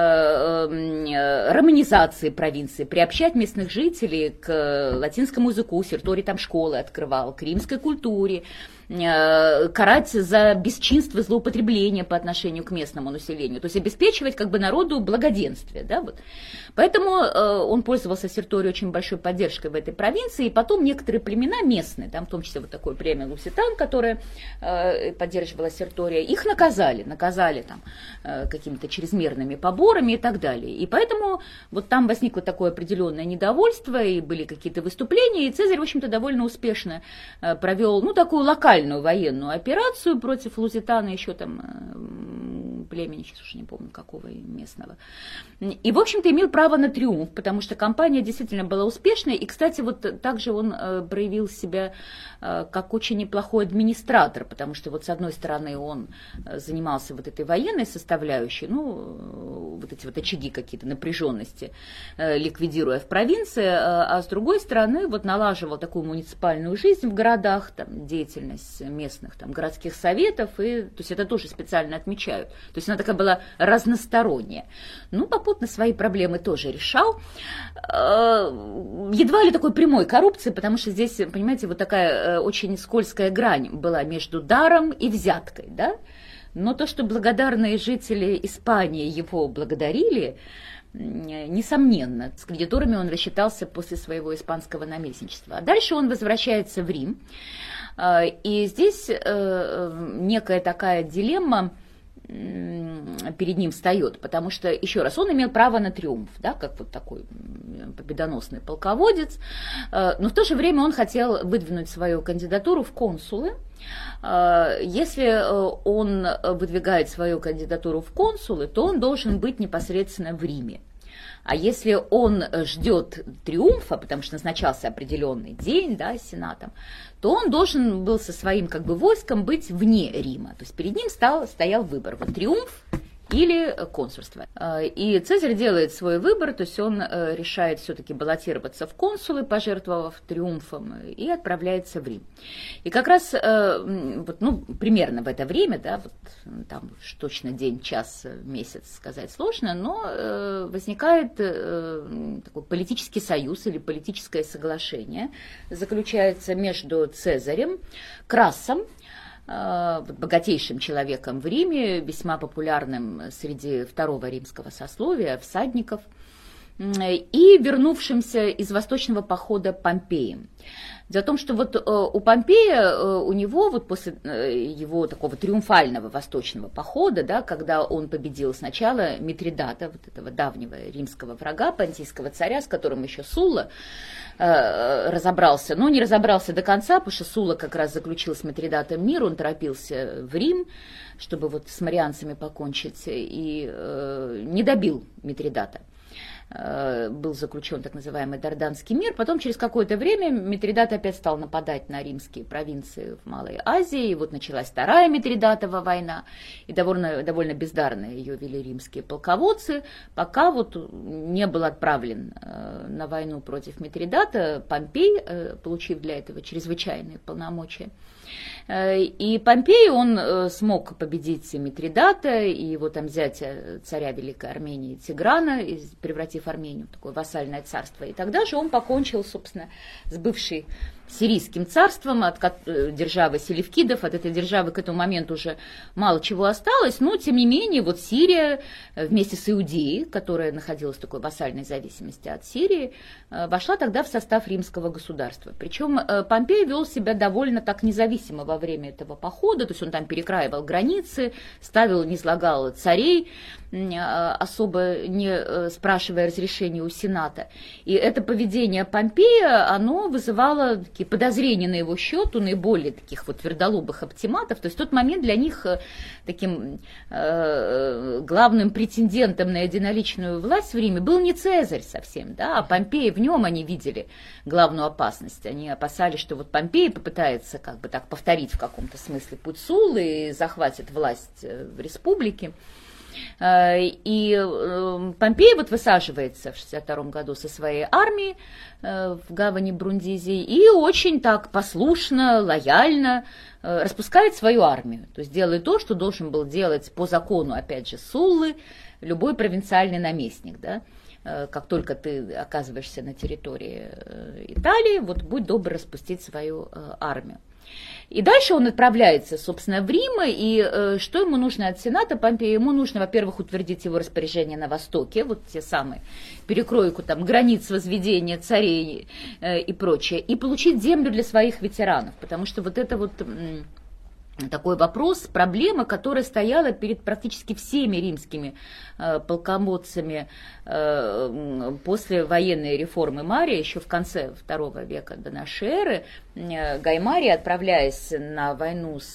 э, романизацией провинции, приобщать местных жителей к латинскому языку, Серторий там школы открывал, к римской культуре, э, карать за бесчинство и злоупотребление по отношению к местному населению, то есть обеспечивать как бы народу благоденствие. Да, вот. Поэтому э, он пользовался Серторий очень большой поддержкой в этой провинции, и потом некоторые племена местные, там в том числе вот такое племя Луситан, которое э, поддерживало Сертория, их наказали, наказали там какими-то чрезмерными поборами и так далее. И поэтому вот там возникло такое определенное недовольство, и были какие-то выступления, и Цезарь, в общем-то, довольно успешно провел, ну, такую локальную военную операцию против Лузитана, еще там племени, сейчас уже не помню, какого местного. И, в общем-то, имел право на триумф, потому что кампания действительно была успешной, и, кстати, вот также он проявил себя как очень неплохой администратор, потому что вот с одной стороны он занимался вот этой военной составляющей, ну, вот эти вот очаги какие-то напряженности, ликвидируя в провинции, а с другой стороны вот налаживал такую муниципальную жизнь в городах, там, деятельность местных там, городских советов, и, то есть это тоже специально отмечают. То есть она такая была разносторонняя. Ну, попутно свои проблемы тоже решал. Едва ли такой прямой коррупции, потому что здесь, понимаете, вот такая очень скользкая грань была между даром и взяткой, да? Но то, что благодарные жители Испании его благодарили, несомненно, с кредиторами он рассчитался после своего испанского наместничества. А дальше он возвращается в Рим, и здесь некая такая дилемма перед ним встает, потому что, еще раз, он имел право на триумф, да, как вот такой победоносный полководец, но в то же время он хотел выдвинуть свою кандидатуру в консулы. Если он выдвигает свою кандидатуру в консулы, то он должен быть непосредственно в Риме. А если он ждет триумфа, потому что назначался определенный день, да, сенатом, то он должен был со своим как бы войском быть вне Рима. То есть перед ним стал, стоял выбор: вот триумф или консульство. И Цезарь делает свой выбор, то есть он решает все-таки баллотироваться в консулы, пожертвовав триумфом, и отправляется в Рим. И как раз вот, ну, примерно в это время, да, вот, там точно день, час, месяц сказать сложно, но возникает такой политический союз или политическое соглашение, заключается между Цезарем, Крассом, богатейшим человеком в Риме, весьма популярным среди второго римского сословия, всадников, и вернувшимся из восточного похода Помпеем. Дело в том, что вот у Помпея, у него вот после его такого триумфального восточного похода, да, когда он победил сначала Митридата, вот этого давнего римского врага, понтийского царя, с которым еще Сулла разобрался, но не разобрался до конца, потому что Сулла как раз заключил с Митридатом мир, он торопился в Рим, чтобы вот с марианцами покончить, и не добил Митридата. был заключен так называемый Дарданский мир. Потом через какое-то время Митридат опять стал нападать на римские провинции в Малой Азии, и вот началась вторая Митридатова война, и довольно, довольно бездарно ее вели римские полководцы, пока вот не был отправлен на войну против Митридата Помпей, получив для этого чрезвычайные полномочия. И Помпей, он смог победить Митридата и его там зятя, царя Великой Армении Тиграна, превратив Армению в такое вассальное царство. И тогда же он покончил, собственно, с бывшей сирийским царством, от державы селевкидов. От этой державы к этому моменту уже мало чего осталось, но, тем не менее, вот Сирия вместе с Иудеей, которая находилась в такой вассальной зависимости от Сирии, вошла тогда в состав римского государства. Причем Помпей вел себя довольно так независимо во время этого похода, то есть он там перекраивал границы, ставил, низлагал царей, особо не спрашивая разрешения у Сената. И это поведение Помпея, оно вызывало такие подозрения на его счет у наиболее таких вот твердолобых оптиматов. То есть в тот момент для них таким э, главным претендентом на единоличную власть в Риме был не Цезарь совсем, да, а Помпей. В нем они видели главную опасность. Они опасались, что вот Помпей попытается как бы так повторить в каком-то смысле путь Суллы и захватит власть в республике. И Помпей вот высаживается в шестьдесят втором году со своей армией в гавани Брундизии и очень так послушно, лояльно распускает свою армию. То есть делает то, что должен был делать по закону, опять же, Суллы, любой провинциальный наместник, да. Как только ты оказываешься на территории Италии, вот будь добр распустить свою армию. И дальше он отправляется, собственно, в Рим, и э, что ему нужно от Сената Помпея? Ему нужно, во-первых, утвердить его распоряжение на Востоке, вот те самые, перекройку там границ возведения царей э, и прочее, и получить землю для своих ветеранов, потому что вот это вот... М- такой вопрос, проблема, которая стояла перед практически всеми римскими э, полководцами э, после военной реформы Мария, еще в конце второго века до нашей эры. э, Гай Марий, отправляясь на войну с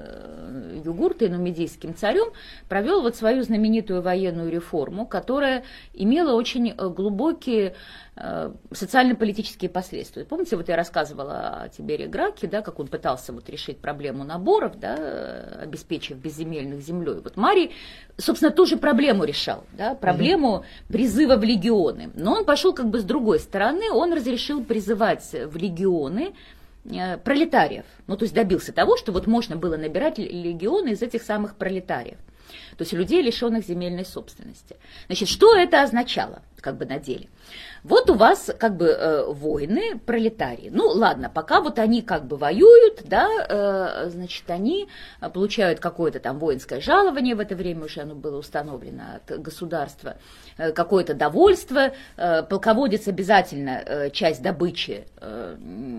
э, Югуртой, нумидийским царем, провел вот свою знаменитую военную реформу, которая имела очень глубокие социально-политические последствия. Помните, вот я рассказывала о Тиберии Граке, да, как он пытался вот решить проблему наборов, да, обеспечив безземельных землей. Вот Марий, собственно, ту же проблему решал, да, проблему mm-hmm. призыва в легионы. Но он пошел как бы с другой стороны, он разрешил призывать в легионы пролетариев. Ну, то есть добился того, что вот можно было набирать легионы из этих самых пролетариев. То есть людей, лишенных земельной собственности. Значит, что это означало, как бы на деле? Вот у вас как бы э, воины, пролетарии. Ну, ладно, пока вот они как бы воюют, да, э, значит, они получают какое-то там воинское жалование, в это время уже оно было установлено от государства, э, какое-то довольство. Э, полководец обязательно э, часть добычи э,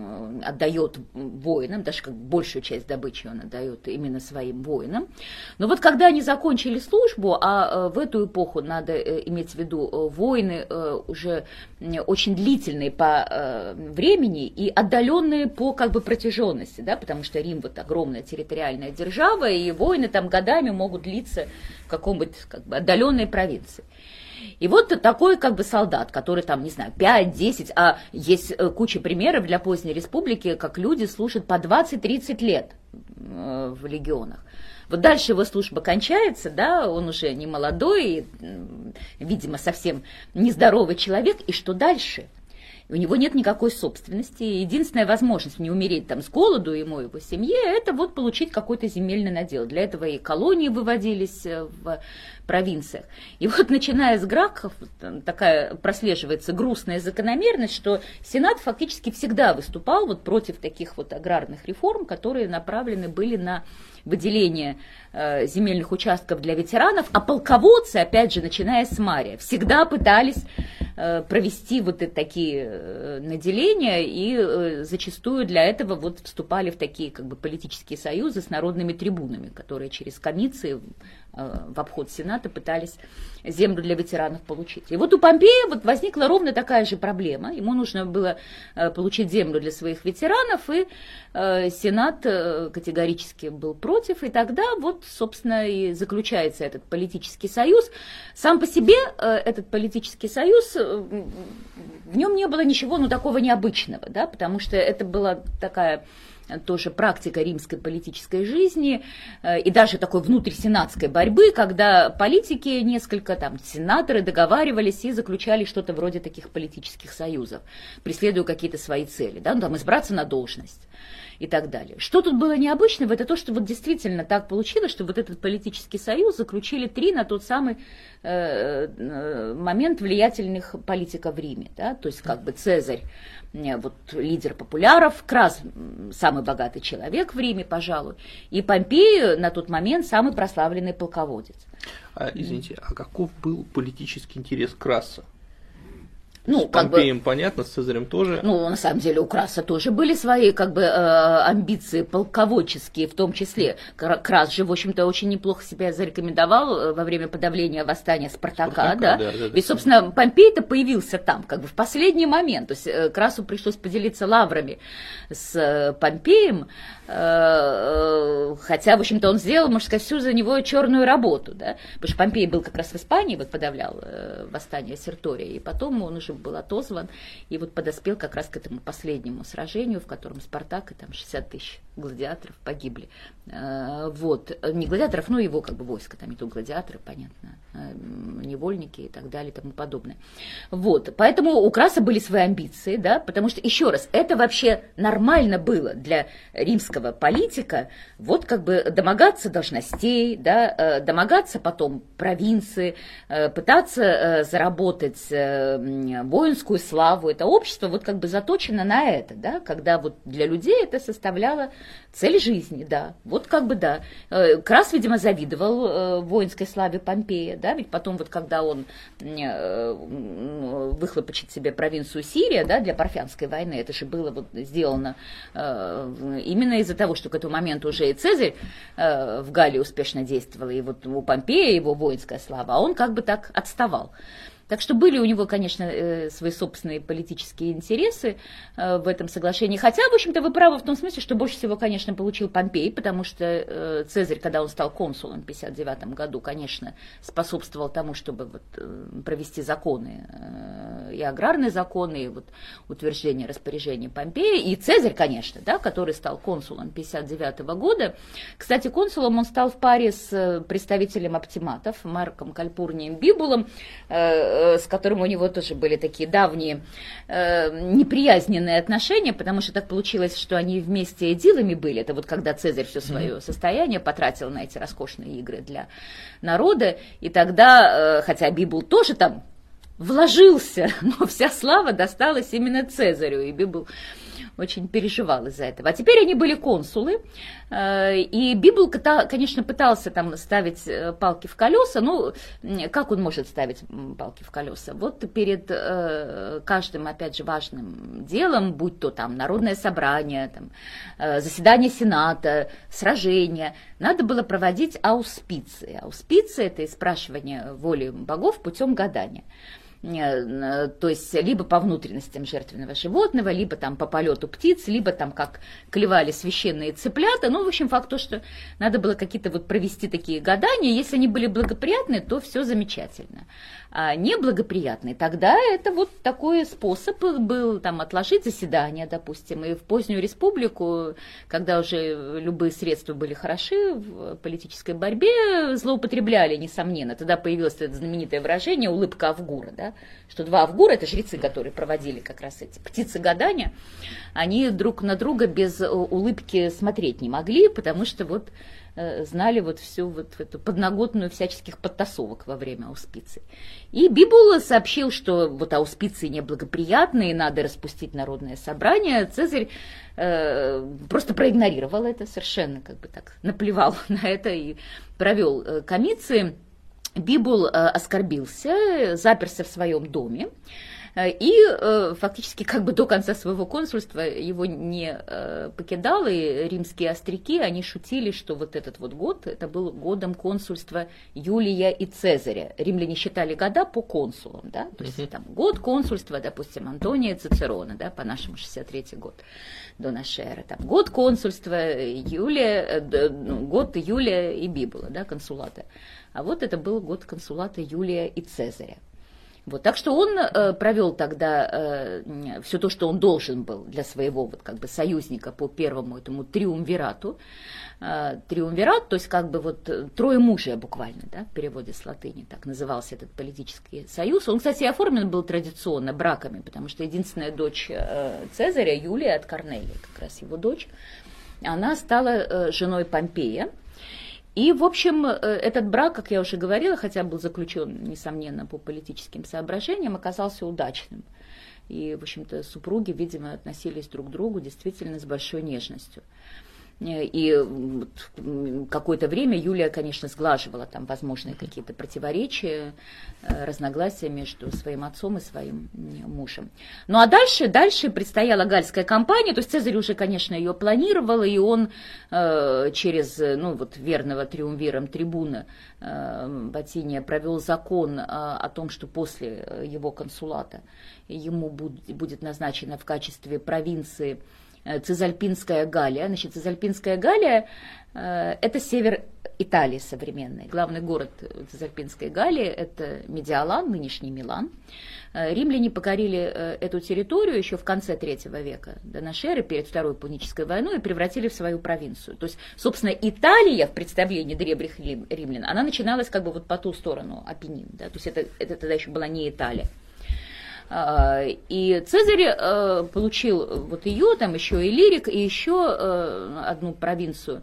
отдает воинам, даже как большую часть добычи он отдает именно своим воинам. Но вот когда они закончили службу, а э, в эту эпоху надо э, иметь в виду э, воины э, уже очень длительные по э, времени и отдаленные по как бы протяженности, да, потому что Рим вот огромная территориальная держава, и войны там годами могут длиться в каком-нибудь как бы отдаленной провинции. И вот такой как бы солдат, который там, не знаю, пять-десять, а есть куча примеров для поздней республики, как люди служат по двадцать-тридцать лет э, в легионах. Вот дальше его служба кончается, да, он уже не молодой, видимо, совсем нездоровый человек, и что дальше? У него нет никакой собственности, единственная возможность не умереть там с голоду ему и его семье, это вот получить какой-то земельный надел. Для этого и колонии выводились в провинциях. И вот начиная с Гракхов, такая прослеживается грустная закономерность, что Сенат фактически всегда выступал вот против таких вот аграрных реформ, которые направлены были на выделение э, земельных участков для ветеранов, а полководцы, опять же, начиная с Мария, всегда пытались э, провести вот такие э, наделения и э, зачастую для этого вот вступали в такие как бы политические союзы с народными трибунами, которые через комиции в обход Сената пытались землю для ветеранов получить. И вот у Помпея вот возникла ровно такая же проблема. Ему нужно было получить землю для своих ветеранов, и Сенат категорически был против. И тогда вот, собственно, и заключается этот политический союз. Сам по себе этот политический союз, в нем не было ничего, ну, такого необычного, да, потому что это была такая тоже практика римской политической жизни и даже такой внутрисенатской борьбы, когда политики, несколько там сенаторы договаривались и заключали что-то вроде таких политических союзов, преследуя какие-то свои цели, да, ну, там избраться на должность и так далее. Что тут было необычного, это то, что вот действительно так получилось, что вот этот политический союз заключили три на тот самый э, момент влиятельных политиков в Риме, да, то есть как бы Цезарь, вот лидер популяров, Крас самый богатый человек в Риме, пожалуй, и Помпей на тот момент самый прославленный полководец.
А, извините, а каков был политический интерес Краса?
Ну,
с Помпеем бы, понятно, с Цезарем тоже.
Ну, на самом деле, у Краса тоже были свои, как бы, э, амбиции полководческие, в том числе. Крас же, в общем-то, очень неплохо себя зарекомендовал во время подавления восстания Спартака, Спартака да? Да, да, да. И, собственно, Помпей-то появился там, как бы, в последний момент. То есть Красу пришлось поделиться лаврами с Помпеем, э, хотя, в общем-то, он сделал, можно сказать, всю за него черную работу, да? Потому что Помпей был как раз в Испании, вот подавлял э, восстание Сертория, и потом он уже был отозван и вот подоспел как раз к этому последнему сражению, в котором Спартак и там шестьдесят тысяч гладиаторов погибли. Вот. Не гладиаторов, но его как бы войско, там и то гладиаторы, понятно, невольники и так далее и тому подобное. Вот. Поэтому у Краса были свои амбиции, да, потому что, еще раз, это вообще нормально было для римского политика, вот как бы домогаться должностей, да, домогаться потом провинции, пытаться заработать воинскую славу. Это общество вот как бы заточено на это, да, когда вот для людей это составляло цель жизни, да, вот как бы да. Крас, видимо, завидовал воинской славе Помпея, да, ведь потом вот когда он выхлопочет себе провинцию Сирия, да, для Парфянской войны, это же было вот сделано именно из-за того, что к этому моменту уже и Цезарь в Галлии успешно действовал, и вот у Помпея его воинская слава, а он как бы так отставал. Так что были у него, конечно, свои собственные политические интересы в этом соглашении. Хотя, в общем-то, вы правы в том смысле, что больше всего, конечно, получил Помпей, потому что Цезарь, когда он стал консулом в пятьдесят девятом году, конечно, способствовал тому, чтобы вот провести законы, и аграрные законы, и вот утверждение распоряжения Помпея. И Цезарь, конечно, да, который стал консулом пятьдесят девятого года. Кстати, консулом он стал в паре с представителем оптиматов Марком Кальпурнием Бибулом, с которым у него тоже были такие давние э, неприязненные отношения, потому что так получилось, что они вместе эдилами были. Это вот когда Цезарь все свое mm-hmm. состояние потратил на эти роскошные игры для народа, и тогда, э, хотя Бибул тоже там вложился, но вся слава досталась именно Цезарю, и Бибул очень переживал из-за этого. А теперь они были консулы, и Бибул, конечно, пытался там ставить палки в колеса. Ну, как он может ставить палки в колеса? Вот перед каждым, опять же, важным делом, будь то там народное собрание, там, заседание Сената, сражение, надо было проводить ауспиции. Ауспиции – это спрашивание воли богов путем гадания. То есть либо по внутренностям жертвенного животного, либо там по полету птиц, либо там как клевали священные цыплята. Ну, в общем, факт то, что надо было какие-то вот провести такие гадания. Если они были благоприятны, то все замечательно. А неблагоприятные, тогда это вот такой способ был там отложить заседание, допустим, и в позднюю республику, когда уже любые средства были хороши в политической борьбе, злоупотребляли, несомненно. Тогда появилось это знаменитое выражение «улыбка Авгура», да? Что два Авгура, это жрецы, которые проводили как раз эти птицы гадания, они друг на друга без улыбки смотреть не могли, потому что вот знали вот всю вот эту подноготную всяческих подтасовок во время ауспиций. И Бибул сообщил, что вот ауспиции неблагоприятные, надо распустить народное собрание. Цезарь э, просто проигнорировал это совершенно, как бы так, наплевал на это и провел э, комиции. Бибул э, оскорбился, заперся в своем доме. И фактически как бы до конца своего консульства его не покидал, и римские остряки, они шутили, что вот этот вот год, это был годом консульства Юлия и Цезаря. Римляне считали года по консулам, да, то есть там год консульства, допустим, Антония Цицерона, да, по-нашему шестьдесят третий год до нашей эры, там год консульства Юлия, год Юлия и Бибула, да, консулата. А вот это был год консулата Юлия и Цезаря. Вот, так что он э, провел тогда э, все то, что он должен был для своего вот, как бы, союзника по первому этому триумвирату. Э, триумвират, то есть как бы вот троемужие буквально, да, в переводе с латыни, так назывался этот политический союз. Он, кстати, оформлен был традиционно браками, потому что единственная дочь э, Цезаря, Юлия от Корнелия, как раз его дочь, она стала э, женой Помпея. И, в общем, этот брак, как я уже говорила, хотя был заключен, несомненно, по политическим соображениям, оказался удачным. И, в общем-то, супруги, видимо, относились друг к другу действительно с большой нежностью. И какое-то время Юлия, конечно, сглаживала там возможные какие-то противоречия, разногласия между своим отцом и своим мужем. Ну а дальше, дальше предстояла Гальская кампания, то есть Цезарь уже, конечно, ее планировал, и он э, через, ну вот, верного триумвиром трибуна э, Ботиния провел закон э, о том, что после его консулата ему будет, будет назначено в качестве провинции Цезальпинская Галлия. Значит, Цезальпинская Галлия э, – это север Италии современной. Главный город Цезальпинской Галлии – это Медиолан, нынешний Милан. Э, римляне покорили э, эту территорию еще в конце третьего века до нашей эры, перед Второй Пунической войной, и превратили в свою провинцию. То есть, собственно, Италия в представлении древних римлян, она начиналась как бы вот по ту сторону Апеннин. Да? То есть это, это тогда еще была не Италия. И Цезарь получил вот ее, там еще и Лирик, и еще одну провинцию,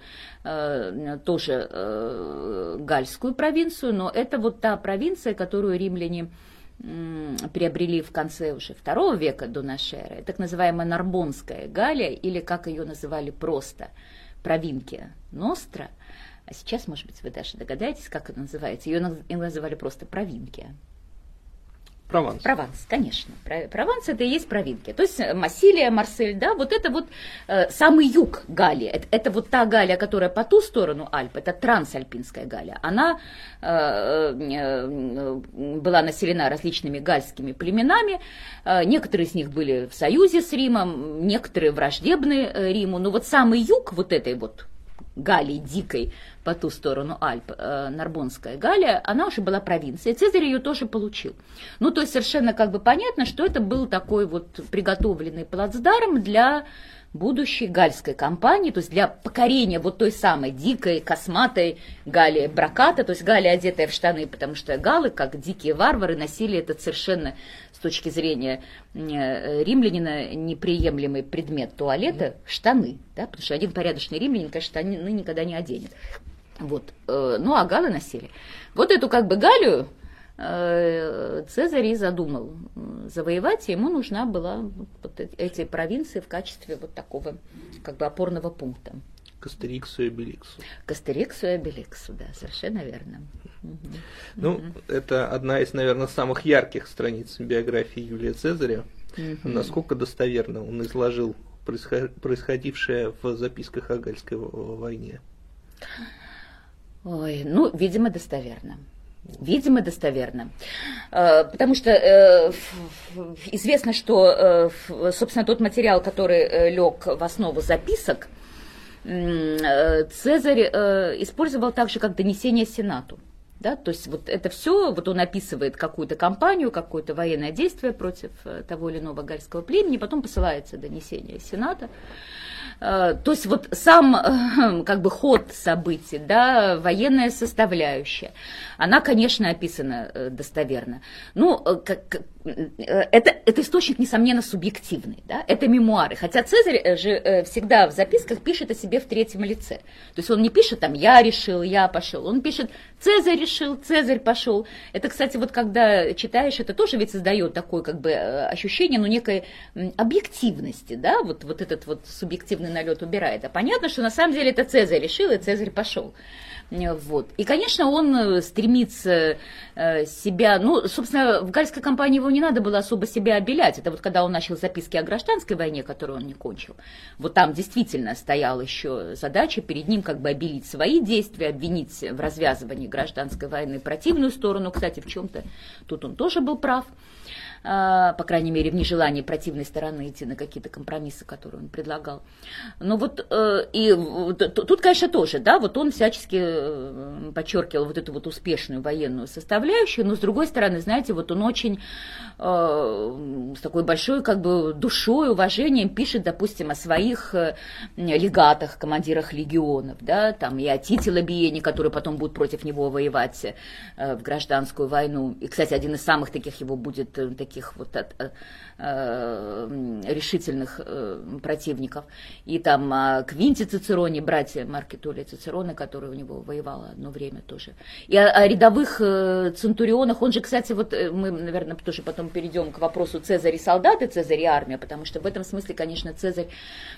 тоже гальскую провинцию, но это вот та провинция, которую римляне приобрели в конце уже второго века до нашей эры, так называемая Нарбонская Галлия, или как ее называли просто, Провинкия Ностра. А сейчас, может быть, вы даже догадаетесь, как это называется. Ее называли просто Провинкия.
Прованс.
Прованс, конечно. Прованс это и есть Провинкия. То есть Массилия, Марсель, да, вот это вот э, самый юг Галлии. Это, это вот та Галлия, которая по ту сторону Альп, это Трансальпинская Галлия. Она э, э, была населена различными гальскими племенами. Э, некоторые из них были в союзе с Римом, некоторые враждебны Риму. Но вот самый юг вот этой вот Галлии дикой по ту сторону Альп, э, Нарбонская Галлия, она уже была провинцией, Цезарь ее тоже получил. Ну, то есть совершенно как бы понятно, что это был такой вот приготовленный плацдарм для будущей гальской кампании, то есть для покорения вот той самой дикой, косматой Галлии Браката, то есть Галлия, одетая в штаны, потому что галлы, как дикие варвары, носили этот совершенно с точки зрения римлянина неприемлемый предмет туалета – штаны, да, потому что один порядочный римлянин, конечно, штаны никогда не оденет. Вот. Ну, а галлы носили. Вот эту как бы Галлию Цезарь и задумал завоевать, и ему нужна была вот эти провинции в качестве вот такого как бы опорного пункта.
К Астериксу и Обеликсу.
К Астериксу и Обеликсу, да, совершенно верно. Угу.
Ну, угу. Это одна из, наверное, самых ярких страниц биографии Юлия Цезаря. Угу. Насколько достоверно он изложил происходившее в записках о Гальской войне?
Ой, ну, видимо, достоверно. Видимо, достоверно. Потому что э, известно, что, э, собственно, тот материал, который лег в основу записок, э, Цезарь э, использовал так же, как донесение Сенату. Да? То есть вот это все, вот он описывает какую-то кампанию, какое-то военное действие против того или иного гальского племени, потом посылается донесение Сената. То есть вот сам как бы ход событий, да, военная составляющая, она, конечно, описана достоверно. Ну, как, это, это источник, несомненно, субъективный, да, это мемуары. Хотя Цезарь же всегда в записках пишет о себе в третьем лице. То есть он не пишет там «я решил», «я пошел», он пишет «Цезарь решил», «Цезарь пошел». Это, кстати, вот когда читаешь, это тоже ведь создает такое как бы ощущение, ну, некой объективности, да, вот, вот этот вот субъективный налет убирает. А понятно, что на самом деле это Цезарь решил, и Цезарь пошел. Вот. И, конечно, он стремится себя, ну, собственно, в гальской кампании его не надо было особо себя обелять. Это вот когда он начал записки о гражданской войне, которую он не кончил, вот там действительно стояла еще задача перед ним как бы обелить свои действия, обвинить в развязывании гражданской войны противную сторону. Кстати, в чем-то тут он тоже был прав. По крайней мере, в нежелании противной стороны идти на какие-то компромиссы, которые он предлагал. Но вот, и тут, конечно, тоже, да, вот он всячески подчеркивал вот эту вот успешную военную составляющую, но, с другой стороны, знаете, вот он очень с такой большой, как бы, душой, уважением пишет, допустим, о своих легатах, командирах легионов, да, там, и о Тите Лабиене, которые потом будут против него воевать в гражданскую войну. И, кстати, один из самых таких его будет таких вот от, от, э, решительных э, противников. И там о Квинте Цицероне, братья Марки Туллия Цицерона, который у него воевал одно время тоже. И о, о рядовых э, центурионах. Он же, кстати, вот мы, наверное, тоже потом перейдем к вопросу Цезарь и солдаты, Цезарь и армия, потому что в этом смысле, конечно, Цезарь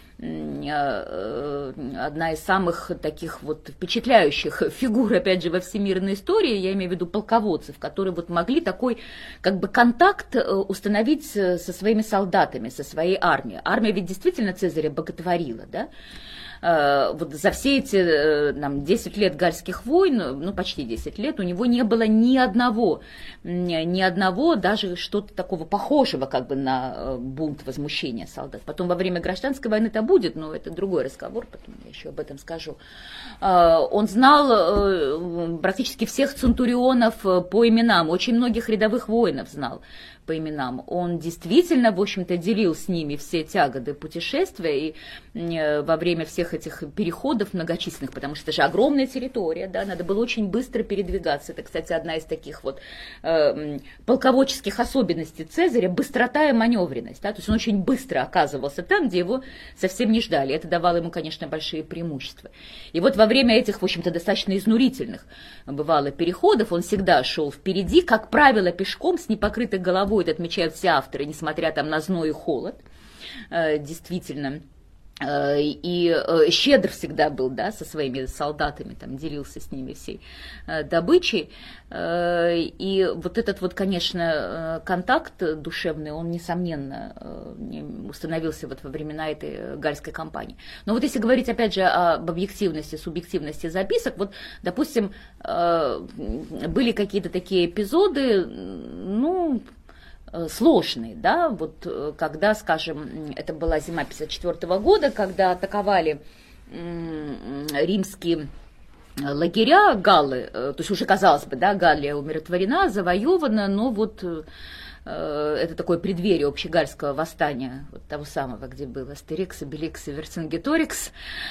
одна из самых таких вот впечатляющих фигур, опять же, во всемирной истории, я имею в виду полководцев, которые вот могли такой как бы контакт установить со своими солдатами, со своей армией. Армия ведь действительно Цезаря боготворила, да? Вот за все эти там, десять лет гальских войн, ну почти десять лет, у него не было ни одного, ни одного даже что-то такого похожего как бы на бунт, возмущения солдат. Потом во время гражданской войны это будет, но это другой разговор, потом я еще об этом скажу. Он знал практически всех центурионов по именам, очень многих рядовых воинов знал по именам. Он действительно, в общем-то, делил с ними все тяготы путешествия и во время всех этих переходов многочисленных, потому что это же огромная территория, да, надо было очень быстро передвигаться. Это, кстати, одна из таких вот э, полководческих особенностей Цезаря, быстрота и маневренность, да, то есть он очень быстро оказывался там, где его совсем не ждали. Это давало ему, конечно, большие преимущества. И вот во время этих, в общем-то, достаточно изнурительных, бывало, переходов он всегда шел впереди, как правило, пешком с непокрытой головой. Это отмечают все авторы, несмотря там на зной и холод, э, действительно. Э, и э, щедр всегда был, да, со своими солдатами, там, делился с ними всей э, добычей. Э, и вот этот вот, конечно, контакт душевный, он, несомненно, э, установился вот во времена этой гальской кампании. Но вот если говорить, опять же, об объективности, субъективности записок, вот, допустим, э, были какие-то такие эпизоды, ну, сложные, да, вот когда, скажем, это была зима пятьдесят четвёртого года, когда атаковали римские лагеря галлы, то есть уже, казалось бы, да, Галлия умиротворена, завоевана, но вот это такое преддверие общегальского восстания, вот того самого, где был Астерикс, Обеликс и Верцингеторикс,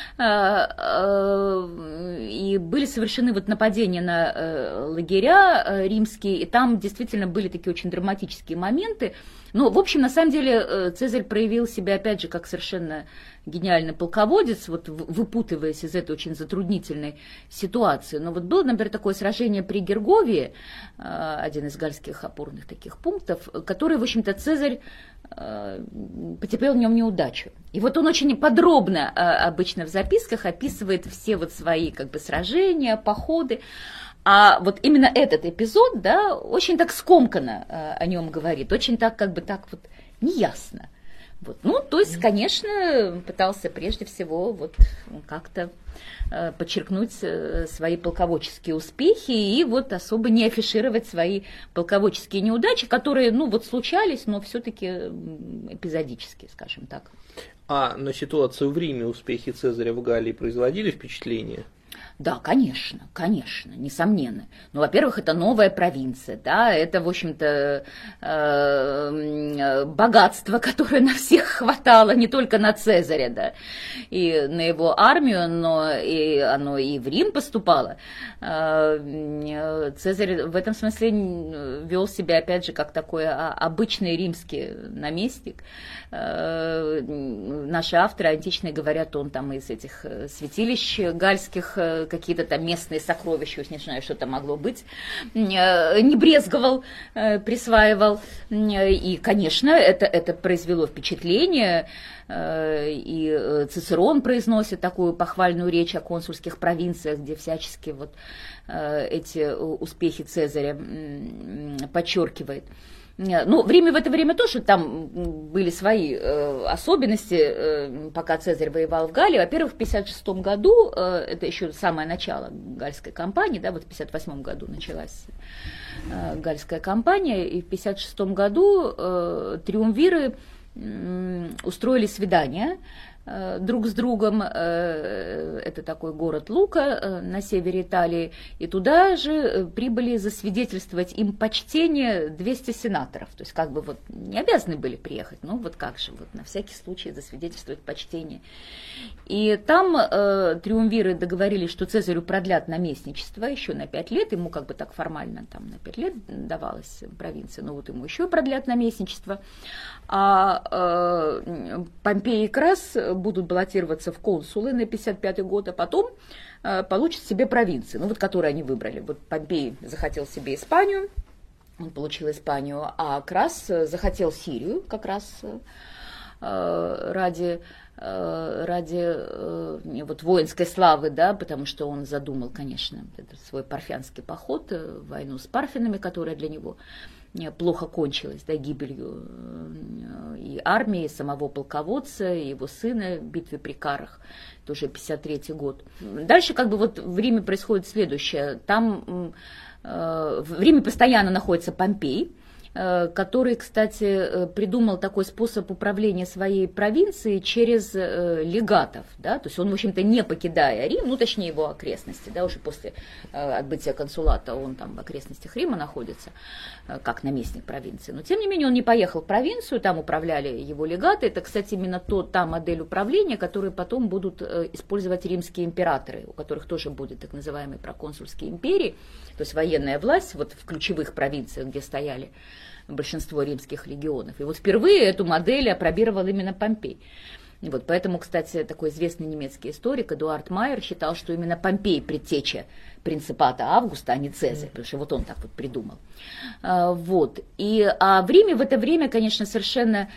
и были совершены вот нападения на лагеря римские, и там действительно были такие очень драматические моменты. Но, в общем, на самом деле, Цезарь проявил себя, опять же, как совершенно гениальный полководец, вот выпутываясь из этой очень затруднительной ситуации. Но вот было, например, такое сражение при Герговии, один из гальских опорных таких пунктов, который, в общем-то, Цезарь потерпел в нем неудачу. И вот он очень подробно обычно в записках описывает все вот свои как бы сражения, походы. А вот именно этот эпизод, да, очень так скомканно э, о нем говорит, очень так, как бы так вот неясно. Вот. Ну, то есть, конечно, пытался прежде всего вот как-то э, подчеркнуть э, свои полководческие успехи и вот особо не афишировать свои полководческие неудачи, которые, ну, вот случались, но все-таки эпизодически, скажем так.
А на ситуацию в Риме успехи Цезаря в Галлии производили впечатление?
Да, конечно, конечно, несомненно. Ну, во-первых, это новая провинция, да, это, в общем-то, богатство, которое на всех хватало, не только на Цезаря, да, и на его армию, но и оно и в Рим поступало. Цезарь в этом смысле вел себя, опять же, как такой обычный римский наместник. Наши авторы античные говорят, он там из этих святилищ гальских какие-то там местные сокровища, не знаю, что там могло быть, не брезговал, присваивал. И, конечно, это, это произвело впечатление. И Цицерон произносит такую похвальную речь о консульских провинциях, где всячески вот эти успехи Цезаря подчеркивает. Ну, в Риме в это время тоже там были свои э, особенности, э, пока Цезарь воевал в Галлии. Во-первых, в пятьдесят шестом году, э, это еще самое начало Гальской кампании, да, вот в пятьдесят восьмом году началась э, Гальская кампания, и в пятьдесят шестом году э, триумвиры э, устроили свидания друг с другом. Это такой город Лука на севере Италии, и туда же прибыли засвидетельствовать им почтение двести сенаторов, то есть как бы вот не обязаны были приехать, ну вот как же, вот на всякий случай засвидетельствовать почтение. И там э, триумвиры договорились, что Цезарю продлят наместничество еще на пять лет, ему как бы так формально там на пять лет давалась провинция, но вот ему еще продлят наместничество, а э, Помпей и Крас будут баллотироваться в консулы на пятьдесят пятый год, а потом э, получат себе провинции, ну вот которые они выбрали. Вот Помпей захотел себе Испанию, он получил Испанию, а Крас захотел Сирию как раз э, ради, э, ради э, вот воинской славы, да, потому что он задумал, конечно, этот свой парфянский поход, войну с парфянами, которая для него плохо кончилась, да, гибелью и армии, и самого полководца, и его сына в битве при Карах, тоже пятьдесят третий год. Дальше как бы вот в Риме происходит следующее. Там э, в Риме постоянно находится Помпей, который, кстати, придумал такой способ управления своей провинцией через легатов, да, то есть он, в общем-то, не покидая Рим, ну, точнее, его окрестности, да, уже после отбытия консулата он там в окрестностях Рима находится, как наместник провинции, но, тем не менее, он не поехал в провинцию, там управляли его легаты, это, кстати, именно то, та модель управления, которую потом будут использовать римские императоры, у которых тоже будет так называемые проконсульские империи, то есть военная власть вот в ключевых провинциях, где стояли большинство римских легионов. И вот впервые эту модель опробировал именно Помпей. И вот поэтому, кстати, такой известный немецкий историк Эдуард Майер считал, что именно Помпей предтеча принципата Августа, а не Цезарь, потому что вот он так вот придумал. А, вот. И, а в Риме в это время, конечно, совершенно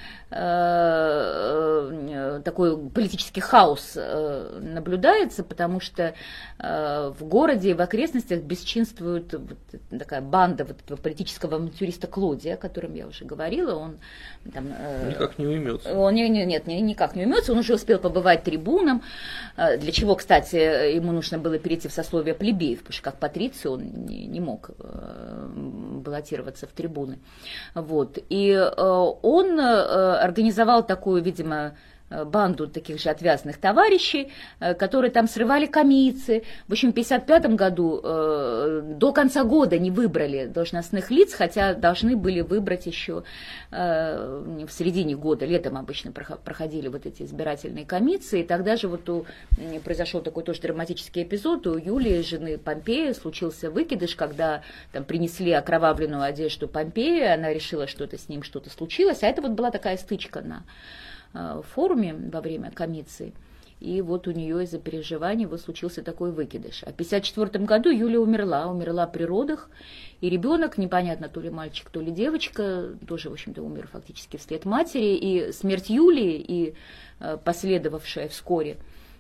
э, такой политический хаос э, наблюдается, потому что э, в городе и в окрестностях бесчинствует вот такая банда вот этого политического авантюриста Клодия, о котором я уже говорила. Он там, э,
никак не уймется.
Он, не, не, нет, никак не уймется. Он уже успел побывать трибуном, э, для чего, кстати, ему нужно было перейти в сословие плебеев, потому что как патриций он не, не мог э, баллотироваться в трибуны. Вот. И э, он э, организовал такую, видимо, банду таких же отвязных товарищей, которые там срывали комиции. В общем, в пятьдесят пятом году э, до конца года не выбрали должностных лиц, хотя должны были выбрать еще э, в середине года, летом обычно проходили вот эти избирательные комиции, и тогда же вот у, произошел такой тоже драматический эпизод, у Юлии, жены Помпея, случился выкидыш, когда там принесли окровавленную одежду Помпея, она решила, что это с ним что-то случилось, а это вот была такая стычка на в форуме во время комиции, и вот у нее из-за переживаний вот случился такой выкидыш. А в пятьдесят четвёртом году Юлия умерла, умерла при родах, и ребенок, непонятно, то ли мальчик, то ли девочка, тоже, в общем-то, умер фактически вслед матери, и смерть Юлии, и последовавшая вскоре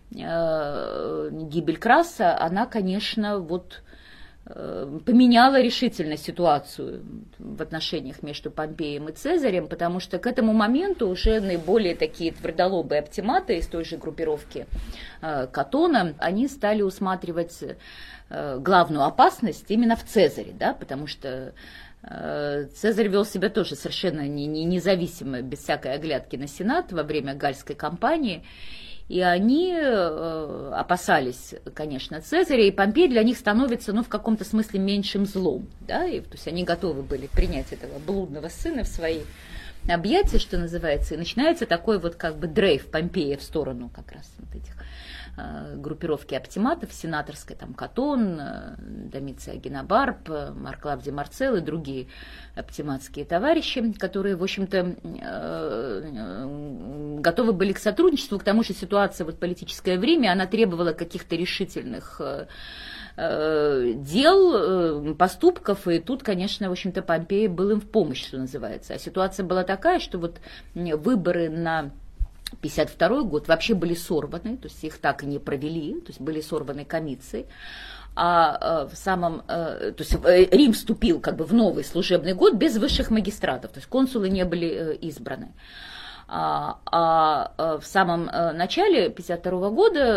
гибель Краса, она, конечно, вот поменяла решительно ситуацию в отношениях между Помпеем и Цезарем, потому что к этому моменту уже наиболее такие твердолобые оптиматы из той же группировки Катона, они стали усматривать главную опасность именно в Цезаре, да, потому что Цезарь вел себя тоже совершенно не, не, независимо, без всякой оглядки на Сенат во время Гальской кампании. И они э, опасались, конечно, Цезаря, и Помпей для них становится, ну, в каком-то смысле меньшим злом, да, и, то есть они готовы были принять этого блудного сына в свои объятия, что называется, и начинается такой вот как бы дрейф Помпея в сторону как раз вот этих э, группировки оптиматов, сенаторской, там, Катон, э, Домиций Агенобарб, Марк Клавдий Марцел и другие оптиматские товарищи, которые, в общем-то, готовы были к сотрудничеству, к тому же ситуация вот политическое время, она требовала каких-то решительных дел, поступков, и тут, конечно, в общем-то, Помпей был им в помощь, что называется. А ситуация была такая, что вот выборы на пятьдесят второй год вообще были сорваны, то есть их так и не провели, то есть были сорваны комиции. А в самом, то есть Рим вступил как бы в новый служебный год без высших магистратов, то есть консулы не были избраны. А, а в самом начале пятьдесят второго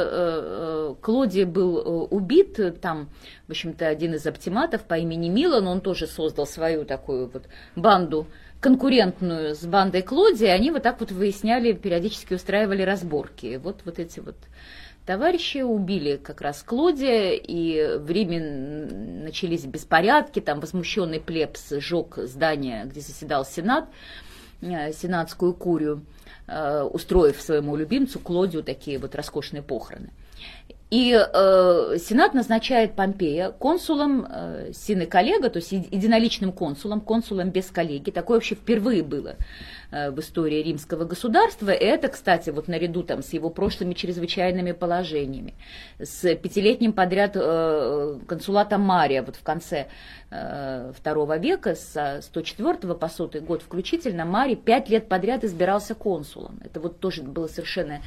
года Клодий был убит, там, в общем-то, один из оптиматов по имени Милон, он тоже создал свою такую вот банду конкурентную с бандой Клодия, они вот так вот выясняли, периодически устраивали разборки. Вот, вот эти вот товарищи убили как раз Клодия, и в Риме начались беспорядки, там возмущенный плебс сжег здание, где заседал Сенат, сенатскую курию, устроив своему любимцу Клодию такие вот роскошные похороны. И э, Сенат назначает Помпея консулом э, сine коллега, то есть единоличным консулом, консулом без коллеги. Такое вообще впервые было э, в истории римского государства. И это, кстати, вот наряду там, с его прошлыми чрезвычайными положениями, с пятилетним подряд э, консулатом Мария вот в конце э, второго века, с сто четвёртого по сотый год включительно, Марий пять лет подряд избирался консулом. Это вот тоже было совершенно...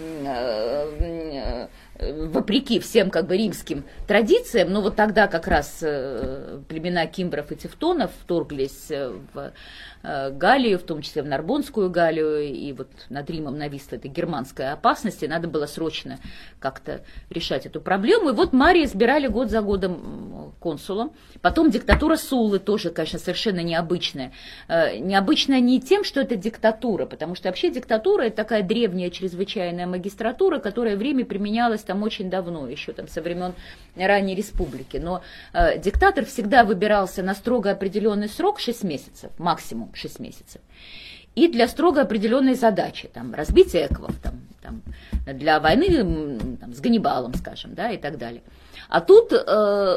Э, э, вопреки всем как бы римским традициям, но вот тогда как раз э, племена кимбров и тевтонов вторглись в э, Галлию, в том числе в Нарбонскую Галлию, и вот над Римом нависла эта германская опасность, и надо было срочно как-то решать эту проблему. И вот Мария избирали год за годом консулом. Потом диктатура Суллы тоже, конечно, совершенно необычная. Э, необычная не тем, что это диктатура, потому что вообще диктатура – это такая древняя чрезвычайная магистратура, которая в Риме применялась там очень давно, еще там со времен ранней республики. Но э, диктатор всегда выбирался на строго определенный срок, шесть месяцев, максимум шесть месяцев, и для строго определенной задачи, там, разбитие эквов, там, там, для войны там, с Ганнибалом, скажем, да, и так далее. А тут э,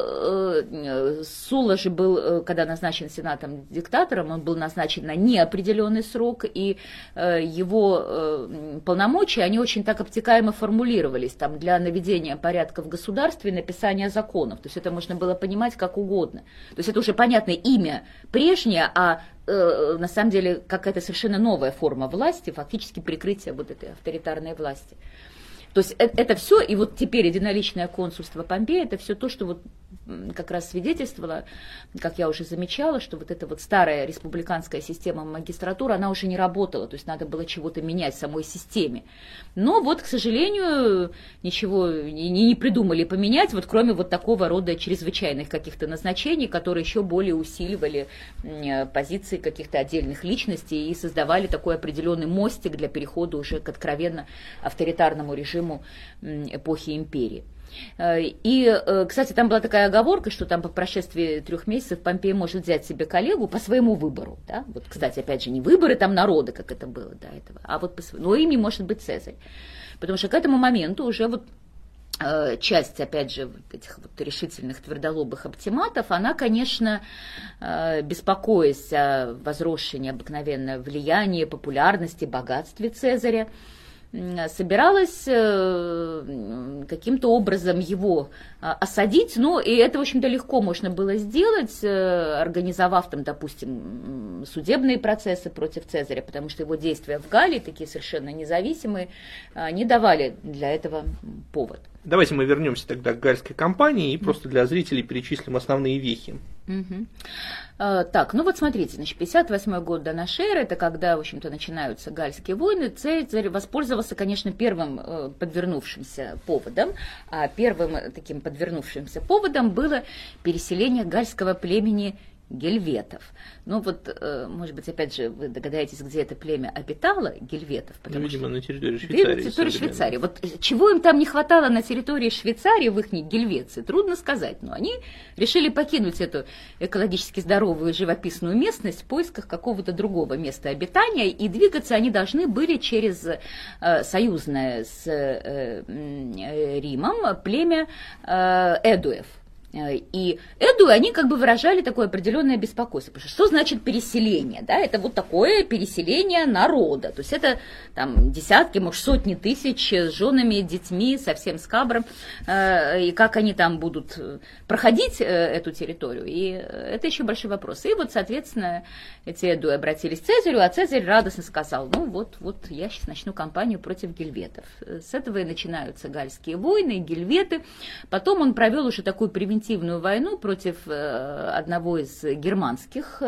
э, Сулла же был, когда назначен сенатом диктатором, он был назначен на неопределенный срок, и э, его э, полномочия, они очень так обтекаемо формулировались, там, для наведения порядка в государстве и написания законов. То есть это можно было понимать как угодно. То есть это уже понятное имя прежнее, а э, на самом деле какая-то совершенно новая форма власти, фактически прикрытие вот этой авторитарной власти. То есть это, это все, и вот теперь единоличное консульство Помпея, это все то, что вот как раз свидетельствовало, как я уже замечала, что вот эта вот старая республиканская система магистратуры, она уже не работала, то есть надо было чего-то менять в самой системе. Но вот, к сожалению, ничего не, не придумали поменять, вот кроме вот такого рода чрезвычайных каких-то назначений, которые еще более усиливали позиции каких-то отдельных личностей и создавали такой определенный мостик для перехода уже к откровенно авторитарному режиму эпохи империи. И, кстати, там была такая оговорка, что там по прошествии трех месяцев Помпей может взять себе коллегу по своему выбору. Да? Вот, кстати, опять же, не выборы там народа, как это было до этого, а вот по своему. Но ими может быть Цезарь. Потому что к этому моменту уже вот часть, опять же, вот этих вот решительных твердолобых оптиматов, она, конечно, беспокоясь о возросшей необыкновенно влиянии, популярности, богатстве Цезаря, собиралась каким-то образом его осадить, но и это, в общем-то, легко можно было сделать, организовав там, допустим, судебные процессы против Цезаря, потому что его действия в Галлии, такие совершенно независимые, не давали для этого повод.
Давайте мы вернемся тогда к гальской кампании и просто для зрителей перечислим основные вехи.
Угу. А, так, ну вот смотрите, значит, пятьдесят восьмой год до нашей эры, это когда, в общем-то, начинаются гальские войны. Цезарь воспользовался, конечно, первым э, подвернувшимся поводом, а первым таким подвернувшимся поводом было переселение гальского племени гельветов. Ну вот, э, может быть, опять же, вы догадаетесь, где это племя обитало, гельветов.
Ну, видимо, что... на территории
Швейцарии. На территории Швейцарии. Вот чего им там не хватало на территории Швейцарии, в их Гельвеции, трудно сказать. Но они решили покинуть эту экологически здоровую живописную местность в поисках какого-то другого места обитания, и двигаться они должны были через э, союзное с э, э, Римом племя э, эдуев. И эдуи, они как бы выражали такое определенное беспокойство. Потому что, что значит переселение? Да? Это вот такое переселение народа. То есть это там, десятки, может, сотни тысяч с женами, детьми, со всем скабром. И как они там будут проходить эту территорию? И это еще большой вопрос. И вот, соответственно, эти эдуи обратились к Цезарю, а Цезарь радостно сказал: ну вот, вот я сейчас начну кампанию против гельветов. С этого и начинаются гальские войны, гельветы. Потом он провел уже такую превентивную войну против одного из германских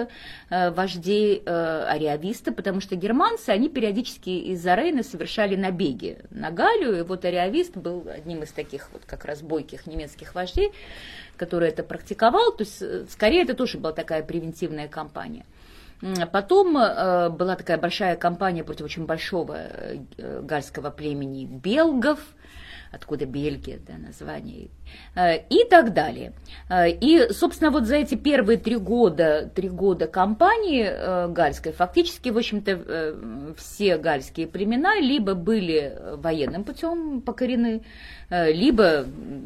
вождей Ариависта, потому что германцы, они периодически из-за Рейна совершали набеги на Галлию, и вот Ариавист был одним из таких вот как раз бойких немецких вождей, который это практиковал, то есть скорее это тоже была такая превентивная кампания. Потом была такая большая кампания против очень большого гальского племени белгов, откуда Бельгия, да, название, и так далее. И, собственно, вот за эти первые три года, три года кампании гальской, фактически, в общем-то, все гальские племена либо были военным путем покорены, либо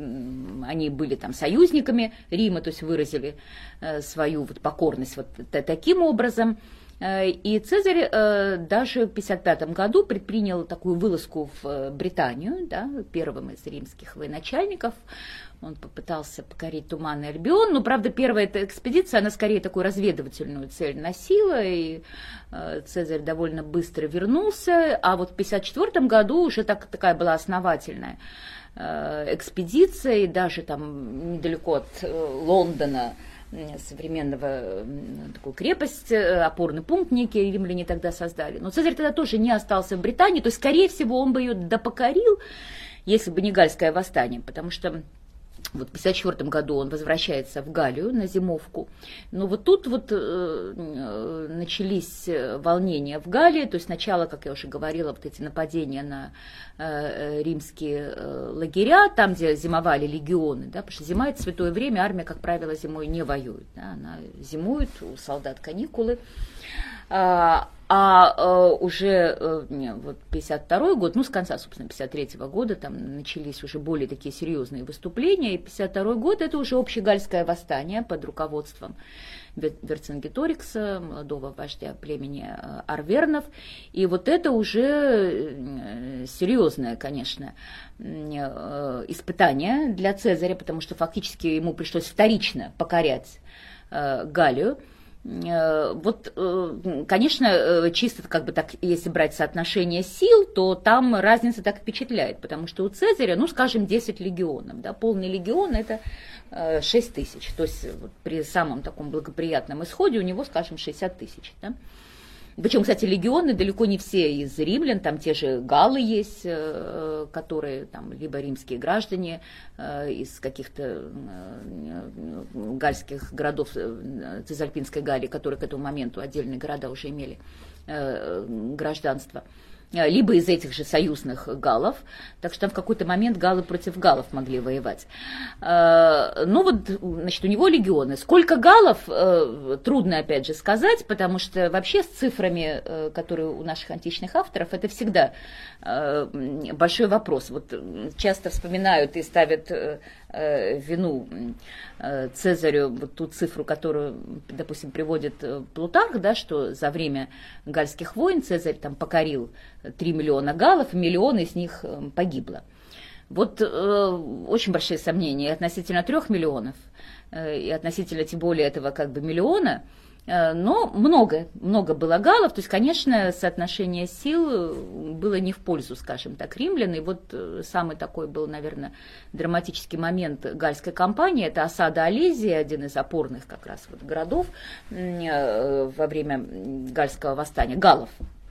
они были там союзниками Рима, то есть выразили свою вот покорность вот таким образом. И Цезарь э, даже в пятьдесят пятом году предпринял такую вылазку в Британию, да, первым из римских военачальников. Он попытался покорить Туманный Альбион, но, правда, первая эта экспедиция, она скорее такую разведывательную цель носила, и э, Цезарь довольно быстро вернулся, а вот в пятьдесят четвёртом году уже так, такая была основательная э, экспедиция, и даже там недалеко от э, Лондона, современного такую крепость, опорный пункт некий римляне тогда создали. Но Цезарь тогда тоже не остался в Британии, то есть, скорее всего, он бы ее допокорил, если бы не Гальское восстание, потому что вот в пятьдесят четвёртом году он возвращается в Галлию на зимовку. Но вот тут вот э, начались волнения в Галлии, то есть сначала, как я уже говорила, вот эти нападения на э, римские э, лагеря, там, где зимовали легионы, да, потому что зима – это святое время, армия, как правило, зимой не воюет, да, она зимует, у солдат каникулы. А, а, а уже не, вот пятьдесят второй год, ну, с конца, собственно, пятьдесят третьего года там начались уже более такие серьезные выступления, и пятьдесят второй год – это уже общегальское восстание под руководством Верцингеторикса, молодого вождя племени Арвернов, и вот это уже серьезное, конечно, испытание для Цезаря, потому что фактически ему пришлось вторично покорять Галлию. Вот, конечно, чисто как бы так, если брать соотношение сил, то там разница так впечатляет, потому что у Цезаря, ну, скажем, десять легионов, да, полный легион – это шесть тысяч, то есть вот при самом таком благоприятном исходе у него, скажем, шестьдесят тысяч, да. Причем, кстати, легионы далеко не все из римлян, там те же галлы есть, которые там либо римские граждане из каких-то гальских городов Цезальпинской Галлии, которые к этому моменту отдельные города уже имели гражданство, либо из этих же союзных галлов, так что там в какой-то момент галлы против галлов могли воевать. Ну вот, значит, у него легионы. Сколько галлов, трудно опять же сказать, потому что вообще с цифрами, которые у наших античных авторов, это всегда большой вопрос. Вот часто вспоминают и ставят вину Цезарю вот ту цифру, которую, допустим, приводит Плутарх, да, что за время гальских войн Цезарь там покорил три миллиона галлов, и миллион из них погибло. Вот э, очень большие сомнения относительно трех миллионов, э, и относительно тем более этого как бы миллиона, э, но много, много было галлов, то есть, конечно, соотношение сил было не в пользу, скажем так, римлян, и вот э, самый такой был, наверное, драматический момент гальской кампании, это осада Алезии, один из опорных как раз вот городов э, во время гальского восстания, галлов.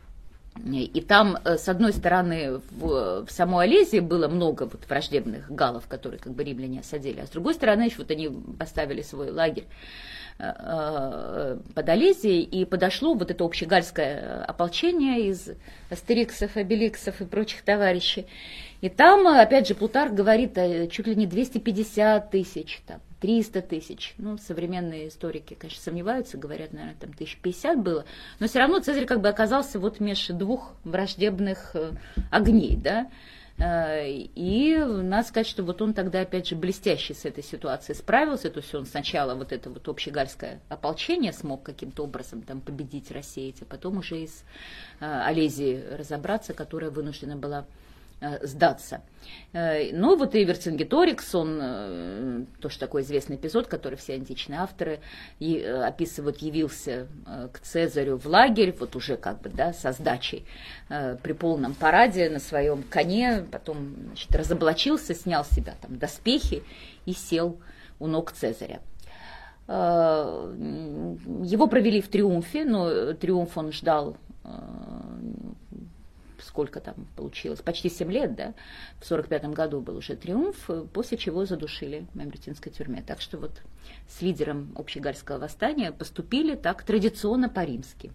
И там, с одной стороны, в, в самой Алезии было много вот враждебных галлов, которые как бы римляне осадили, а с другой стороны, еще вот они поставили свой лагерь э, под Алезией, и подошло вот это общегальское ополчение из астериксов, обеликсов и прочих товарищей. И там, опять же, Плутарх говорит, чуть ли не двести пятьдесят тысяч, там, триста тысяч. Ну, современные историки, конечно, сомневаются, говорят, наверное, там тысяча пятьдесят было. Но все равно Цезарь как бы оказался вот между двух враждебных огней, да. И надо сказать, что вот он тогда, опять же, блестяще с этой ситуацией справился. То есть он сначала вот это вот общегальское ополчение смог каким-то образом там победить, рассеять, а потом уже из Олезии разобраться, которая вынуждена была сдаться. Но вот и Верцингеторикс, он, тоже такой известный эпизод, который все античные авторы описывают, явился к Цезарю в лагерь, вот уже как бы, да, со сдачей, при полном параде на своем коне, потом, значит, разоблачился, снял с себя там доспехи и сел у ног Цезаря. Его провели в триумфе, но триумф он ждал, сколько там получилось, почти семь лет, да, в сорок пятом году был уже триумф, после чего задушили в Мембретинской тюрьме. Так что вот с лидером общегальского восстания поступили так традиционно по-римски.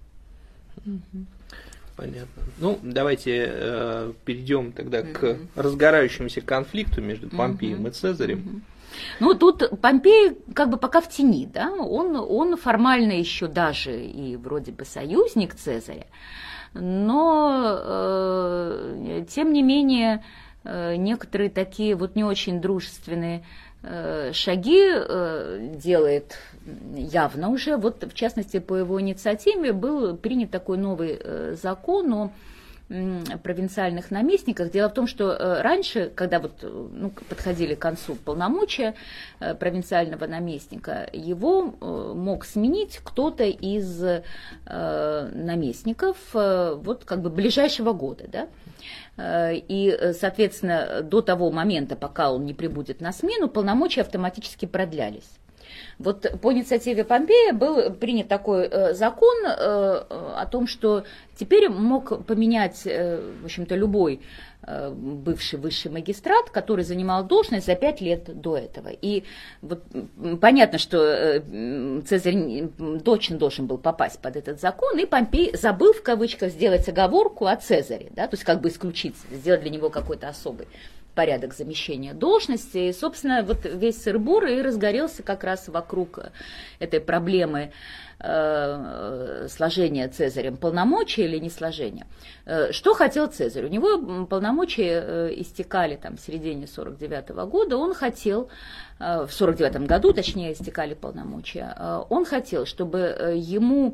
Понятно. Ну, давайте э, перейдем тогда uh-huh. к разгорающемуся конфликту между Помпеем uh-huh. и Цезарем.
Uh-huh. Ну, тут Помпей как бы пока в тени, да, он, он формально еще даже и вроде бы союзник Цезаря, но, э, тем не менее, э, некоторые такие вот не очень дружественные э, шаги э, делает явно уже. Вот, в частности, по его инициативе был принят такой новый э, закон о провинциальных наместниках. Дело в том, что раньше, когда вот, ну, подходили к концу полномочия провинциального наместника, его мог сменить кто-то из наместников вот как бы ближайшего года, да? И, соответственно, до того момента, пока он не прибудет на смену, полномочия автоматически продлялись. Вот по инициативе Помпея был принят такой э, закон э, о том, что теперь мог поменять, э, в общем-то, любой э, бывший высший магистрат, который занимал должность за пять лет до этого. И вот понятно, что э, Цезарь точно должен был попасть под этот закон, и Помпей забыл, в кавычках, сделать оговорку о Цезаре, да, то есть как бы исключить, сделать для него какой-то особый порядок замещения должности. И, собственно, вот весь сыр-бор и разгорелся как раз вокруг этой проблемы э, сложения Цезарем полномочий или не сложения. Э, что хотел Цезарь? У него полномочия э, истекали там, в середине сорок девятого года. Он хотел, э, в сорок девятом году, точнее, истекали полномочия. Э, он хотел, чтобы ему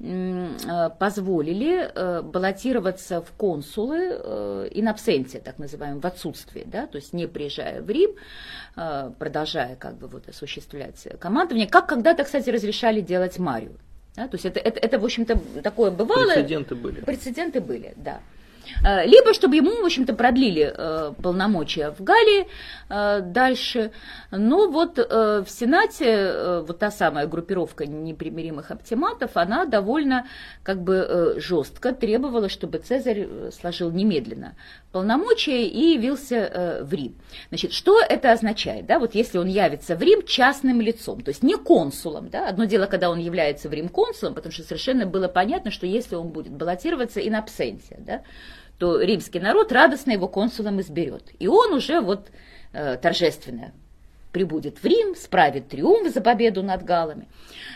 позволили баллотироваться в консулы in absentia, так называемым, в отсутствии, да, то есть не приезжая в Рим, продолжая как бы вот осуществлять командование, как когда-то, кстати, разрешали делать Марию. Да, то есть это, это, это, в общем-то, такое бывало.
Прецеденты были.
Прецеденты были, да. Либо, чтобы ему, в общем-то, продлили э, полномочия в Галлии э, дальше. Но вот э, в Сенате э, вот та самая группировка непримиримых оптиматов, она довольно как бы э, жестко требовала, чтобы Цезарь сложил немедленно полномочия и явился э, в Рим. Значит, что это означает? Да? Вот если он явится в Рим частным лицом, то есть не консулом. Да? Одно дело, когда он является в Рим консулом, потому что совершенно было понятно, что если он будет баллотироваться in absentia, да, то римский народ радостно его консулом изберет. И он уже вот э, торжественно прибудет в Рим, справит триумф за победу над галлами,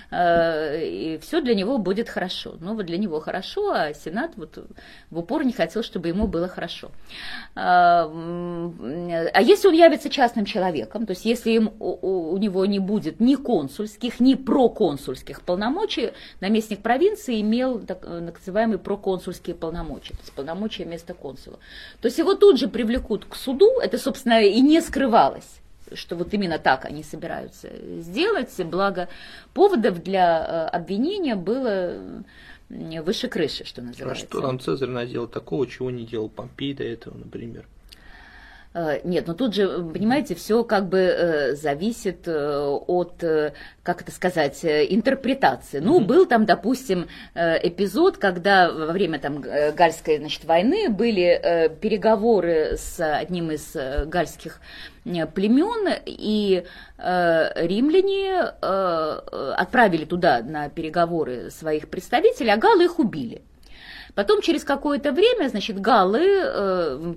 э, и все для него будет хорошо. Ну, вот для него хорошо, а Сенат вот в упор не хотел, чтобы ему было хорошо. А, а если он явится частным человеком, то есть если им, у, у него не будет ни консульских, ни проконсульских полномочий, наместник провинции имел так называемые проконсульские полномочия, то есть полномочия вместо консула. То есть его тут же привлекут к суду, это, собственно, и не скрывалось, что вот именно так они собираются сделать, благо поводов для обвинения было выше крыши, что называется.
А что там Цезарь наделал такого, чего не делал Помпей до этого, например?
Нет, но тут же, понимаете, все как бы зависит от, как это сказать, интерпретации. Ну, mm-hmm. был там, допустим, эпизод, когда во время там Гальской, значит, войны были переговоры с одним из гальских племен, и римляне отправили туда на переговоры своих представителей, а галлы их убили. Потом через какое-то время, значит, галлы э,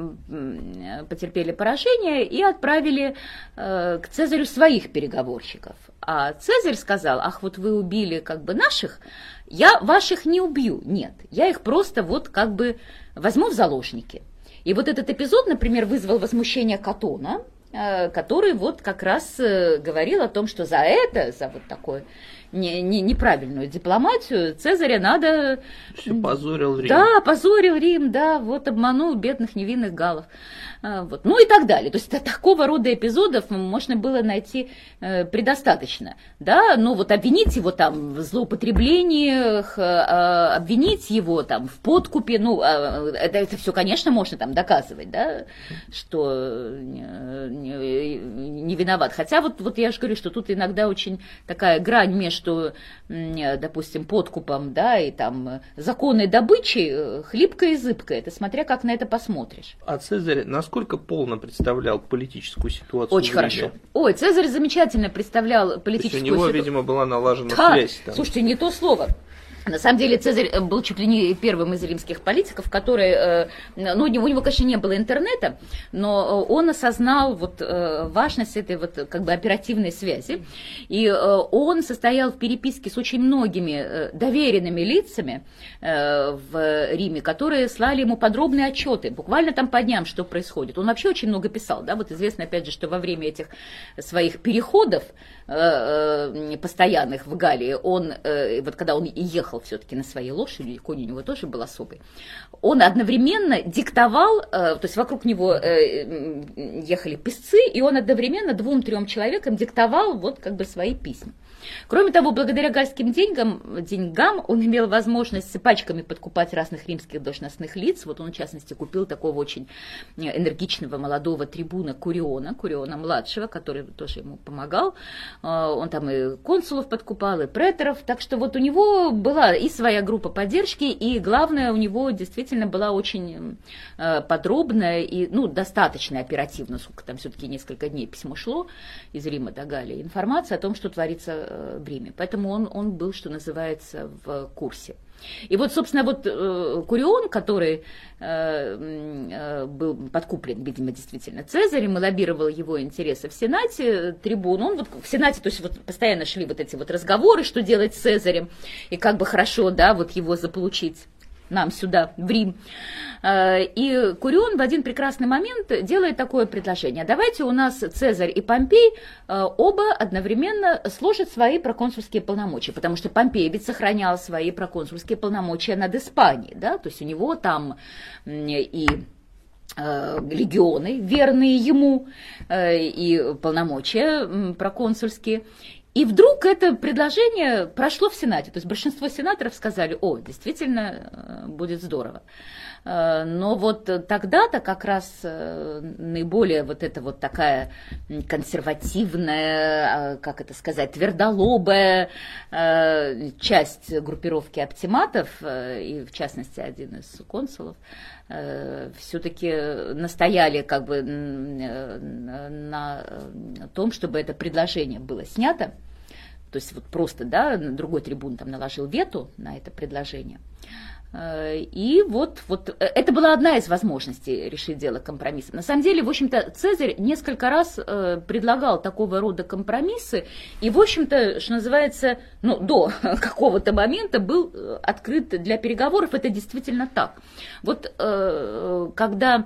потерпели поражение и отправили э, к Цезарю своих переговорщиков. А Цезарь сказал: ах, вот вы убили как бы наших, я ваших не убью, нет, я их просто вот как бы возьму в заложники. И вот этот эпизод, например, вызвал возмущение Катона, который вот как раз говорил о том, что за это, за вот такое не, не, неправильную дипломатию Цезаря надо...
Все позорил Рим.
Да, позорил Рим, да, вот обманул бедных невинных галлов. Вот. Ну и так далее. То есть такого рода эпизодов можно было найти э, предостаточно. Да? Ну вот обвинить его там в злоупотреблениях, э, обвинить его там в подкупе, ну э, это, это все, конечно, можно там доказывать, да, что не, не виноват. Хотя вот, вот я же говорю, что тут иногда очень такая грань между, допустим, подкупом, да, и там законной добычей хлипкая и зыбкая. Это смотря как на это посмотришь.
А Цезарь насколько полно представлял политическую ситуацию?
Очень хорошо. Ой, Цезарь замечательно представлял политическую ситуацию.
У него, ситуацию. видимо, была налажена
да,
связь. Там.
Слушайте, не то слово. На самом деле Цезарь был чуть ли не первым из римских политиков, который, ну, у него, у него, конечно, не было интернета, но он осознал вот важность этой вот как бы оперативной связи, и он состоял в переписке с очень многими доверенными лицами в Риме, которые слали ему подробные отчеты, буквально там по дням, что происходит. Он вообще очень много писал, да, вот известно, опять же, что во время этих своих переходов постоянных в Галлии, он, вот когда он ехал все-таки на своей лошади, конь у него тоже был особый, он одновременно диктовал, то есть вокруг него ехали писцы, и он одновременно двум-трем человекам диктовал вот как бы свои письма. Кроме того, благодаря гальским деньгам, деньгам он имел возможность пачками подкупать разных римских должностных лиц. Вот он, в частности, купил такого очень энергичного молодого трибуна Куриона, Куриона-младшего, который тоже ему помогал. Он там и консулов подкупал, и преторов. Так что вот у него была и своя группа поддержки, и, главное, у него действительно была очень подробная и, ну, достаточно оперативно, сколько там все-таки несколько дней письмо шло из Рима до Галлии, информация о том, что творится в Риме. Поэтому он, он был, что называется, в курсе. И вот, собственно, вот э, Курион, который э, э, был подкуплен, видимо, действительно Цезарем, и лоббировал его интересы в Сенате, трибун, он вот в Сенате, то есть вот постоянно шли вот эти вот разговоры, что делать с Цезарем, и как бы хорошо, да, вот его заполучить нам сюда, в Рим. И Курион в один прекрасный момент делает такое предложение. Давайте у нас Цезарь и Помпей оба одновременно сложат свои проконсульские полномочия, потому что Помпей ведь сохранял свои проконсульские полномочия над Испанией, да, то есть у него там и легионы, верные ему, и полномочия проконсульские. И вдруг это предложение прошло в Сенате, то есть большинство сенаторов сказали: о, действительно, будет здорово. Но вот тогда-то как раз наиболее вот эта вот такая консервативная, как это сказать, твердолобая часть группировки оптиматов, и в частности один из консулов, все-таки настояли как бы на том, чтобы это предложение было снято. То есть вот просто, да, другой трибун там наложил вето на это предложение. И вот, вот это была одна из возможностей решить дело компромиссом. На самом деле, в общем-то, Цезарь несколько раз предлагал такого рода компромиссы, и, в общем-то, что называется, ну, до какого-то момента был открыт для переговоров. Это действительно так. Вот когда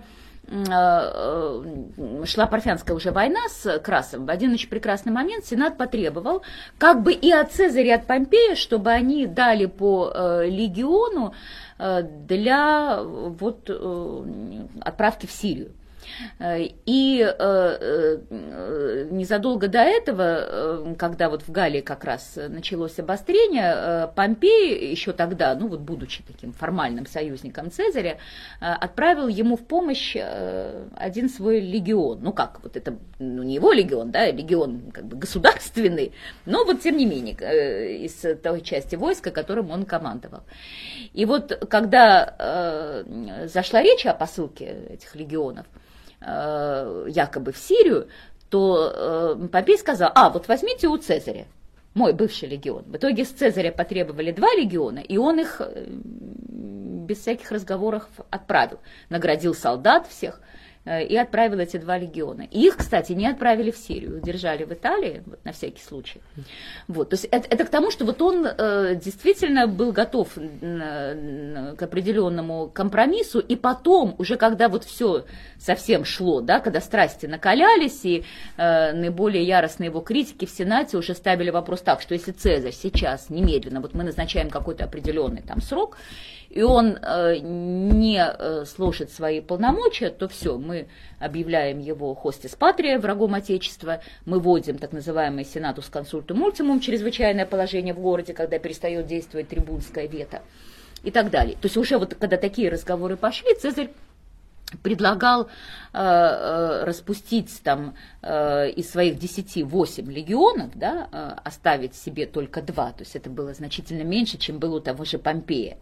шла Парфянская уже война с Красом, в один очень прекрасный момент Сенат потребовал как бы и от Цезаря, и от Помпея, чтобы они дали по легиону для вот отправки в Сирию. И незадолго до этого, когда вот в Галлии как раз началось обострение, Помпей еще тогда, ну вот будучи таким формальным союзником Цезаря, отправил ему в помощь один свой легион. Ну как, вот это, ну не его легион, да, легион как бы государственный, но вот тем не менее из той части войска, которым он командовал. И вот когда зашла речь о посылке этих легионов, якобы в Сирию, то Помпей сказал: а, вот возьмите у Цезаря мой бывший легион. В итоге с Цезаря потребовали два легиона, и он их без всяких разговоров отправил. Наградил солдат всех, и отправил эти два легиона. И их, кстати, не отправили в Сирию, держали в Италии, вот, на всякий случай. Вот, то есть это, это к тому, что вот он э, действительно был готов к определенному компромиссу, и потом, уже когда вот все совсем шло, да, когда страсти накалялись, и э, наиболее яростные его критики в Сенате уже ставили вопрос так, что если Цезарь сейчас немедленно, вот мы назначаем какой-то определенный там срок, и он э, не э, сложит свои полномочия, то все, мы объявляем его хостис патрия, врагом Отечества, мы вводим так называемый сенатус консультум ультимум, чрезвычайное положение в городе, когда перестает действовать трибунское вето и так далее. То есть уже вот когда такие разговоры пошли, Цезарь предлагал э, э, распустить там э, из своих десяти восемь легионов, да, э, оставить себе только два, то есть это было значительно меньше, чем было у того же Помпея.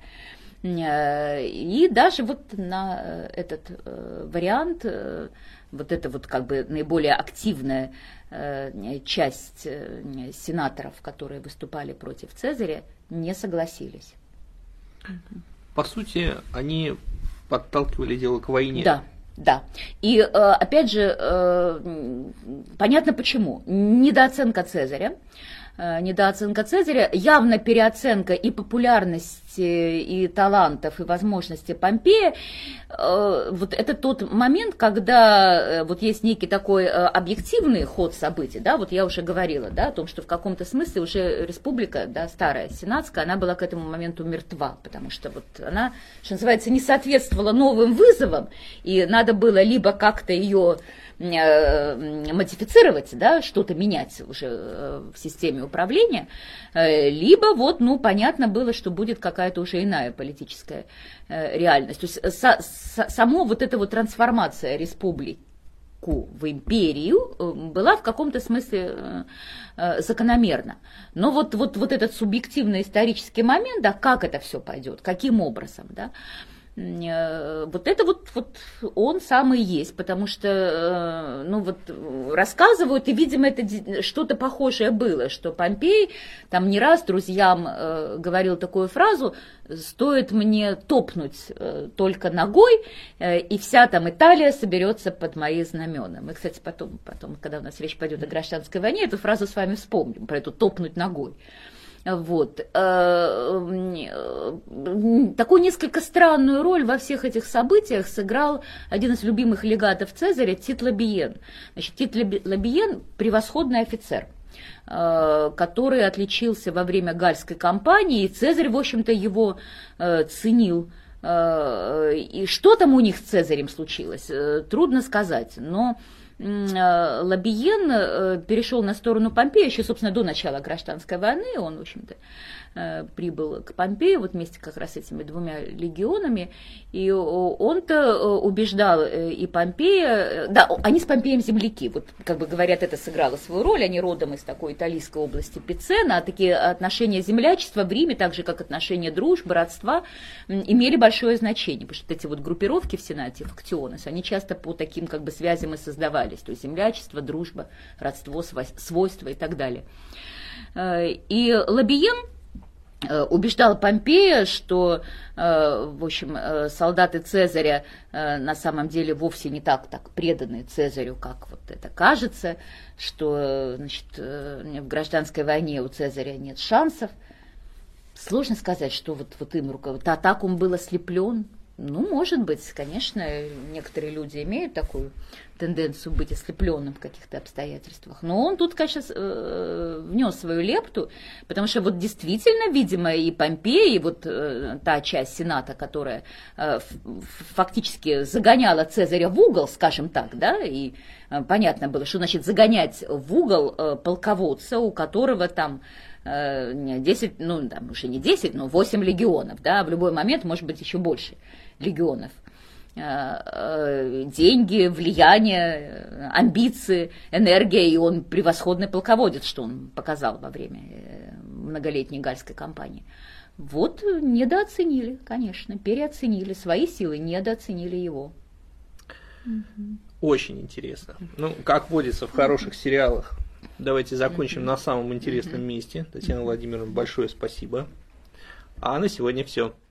И даже вот на этот э, вариант, э, вот эта вот как бы наиболее активная э, часть э, сенаторов, которые выступали против Цезаря, не согласились.
По сути, они подталкивали дело к войне.
Да. Да, и э, опять же, э, понятно почему. Недооценка Цезаря, э, недооценка Цезаря, явно переоценка и популярности, и талантов, и возможностей Помпея. Э, вот это тот момент, когда э, вот есть некий такой э, объективный ход событий, да, вот я уже говорила, да, о том, что в каком-то смысле уже республика, да, старая, сенатская, она была к этому моменту мертва, потому что вот она, что называется, не соответствовала новым вызовам, и надо Надо было либо как-то ее модифицировать, да, что-то менять уже в системе управления, либо вот, ну, понятно было, что будет какая-то уже иная политическая реальность. То есть со, со, само вот эта вот трансформация республики в империю была в каком-то смысле закономерна. Но вот, вот, вот этот субъективный исторический момент, да, как это все пойдет, каким образом, да, вот это вот, вот он самый есть, потому что, ну вот, рассказывают, и, видимо, это что-то похожее было, что Помпей там не раз друзьям э, говорил такую фразу: стоит мне топнуть э, только ногой, э, и вся там Италия соберется под мои знамена. Мы, кстати, потом, потом, когда у нас речь пойдет о гражданской войне, эту фразу с вами вспомним, про эту топнуть ногой. Вот. Такую несколько странную роль во всех этих событиях сыграл один из любимых легатов Цезаря, Тит Лабиен. Значит, Тит Лабиен – превосходный офицер, который отличился во время Гальской кампании, и Цезарь, в общем-то, его ценил. И что там у них с Цезарем случилось, трудно сказать, но Лабиен перешел на сторону Помпея еще, собственно, до начала гражданской войны. Он, в общем-то, прибыл к Помпею вот вместе как раз с этими двумя легионами, и он-то убеждал и Помпея, да, они с Помпеем земляки, вот, как бы говорят, это сыграло свою роль, они родом из такой италийской области Пицена, а такие отношения землячества в Риме, так же, как отношения дружбы, родства, имели большое значение, потому что эти вот группировки в Сенате, фактионес, они часто по таким как бы связям и создавались, то есть землячество, дружба, родство, свойства и так далее. И Лабиен убеждал Помпея, что, в общем, солдаты Цезаря на самом деле вовсе не так, так преданы Цезарю, как вот это кажется, что, значит, в гражданской войне у Цезаря нет шансов. Сложно сказать, что вот, вот им руководит. А так он был ослеплен. Ну, может быть, конечно, некоторые люди имеют такую тенденцию быть ослепленным в каких-то обстоятельствах. Но он тут, конечно, внес свою лепту, потому что вот действительно, видимо, и Помпей, и вот та часть Сената, которая фактически загоняла Цезаря в угол, скажем так, да, и понятно было, что значит загонять в угол полководца, у которого там десять, ну, там уже не десять, но восемь легионов, да, в любой момент может быть еще больше легионов. Деньги, влияние, амбиции, энергия, и он превосходный полководец, что он показал во время многолетней гальской кампании. Вот недооценили, конечно, переоценили свои силы, недооценили его.
Очень интересно. Ну, как водится в хороших сериалах. Давайте закончим mm-hmm. на самом интересном mm-hmm. месте. Татьяна Владимировна, большое спасибо. А на сегодня все.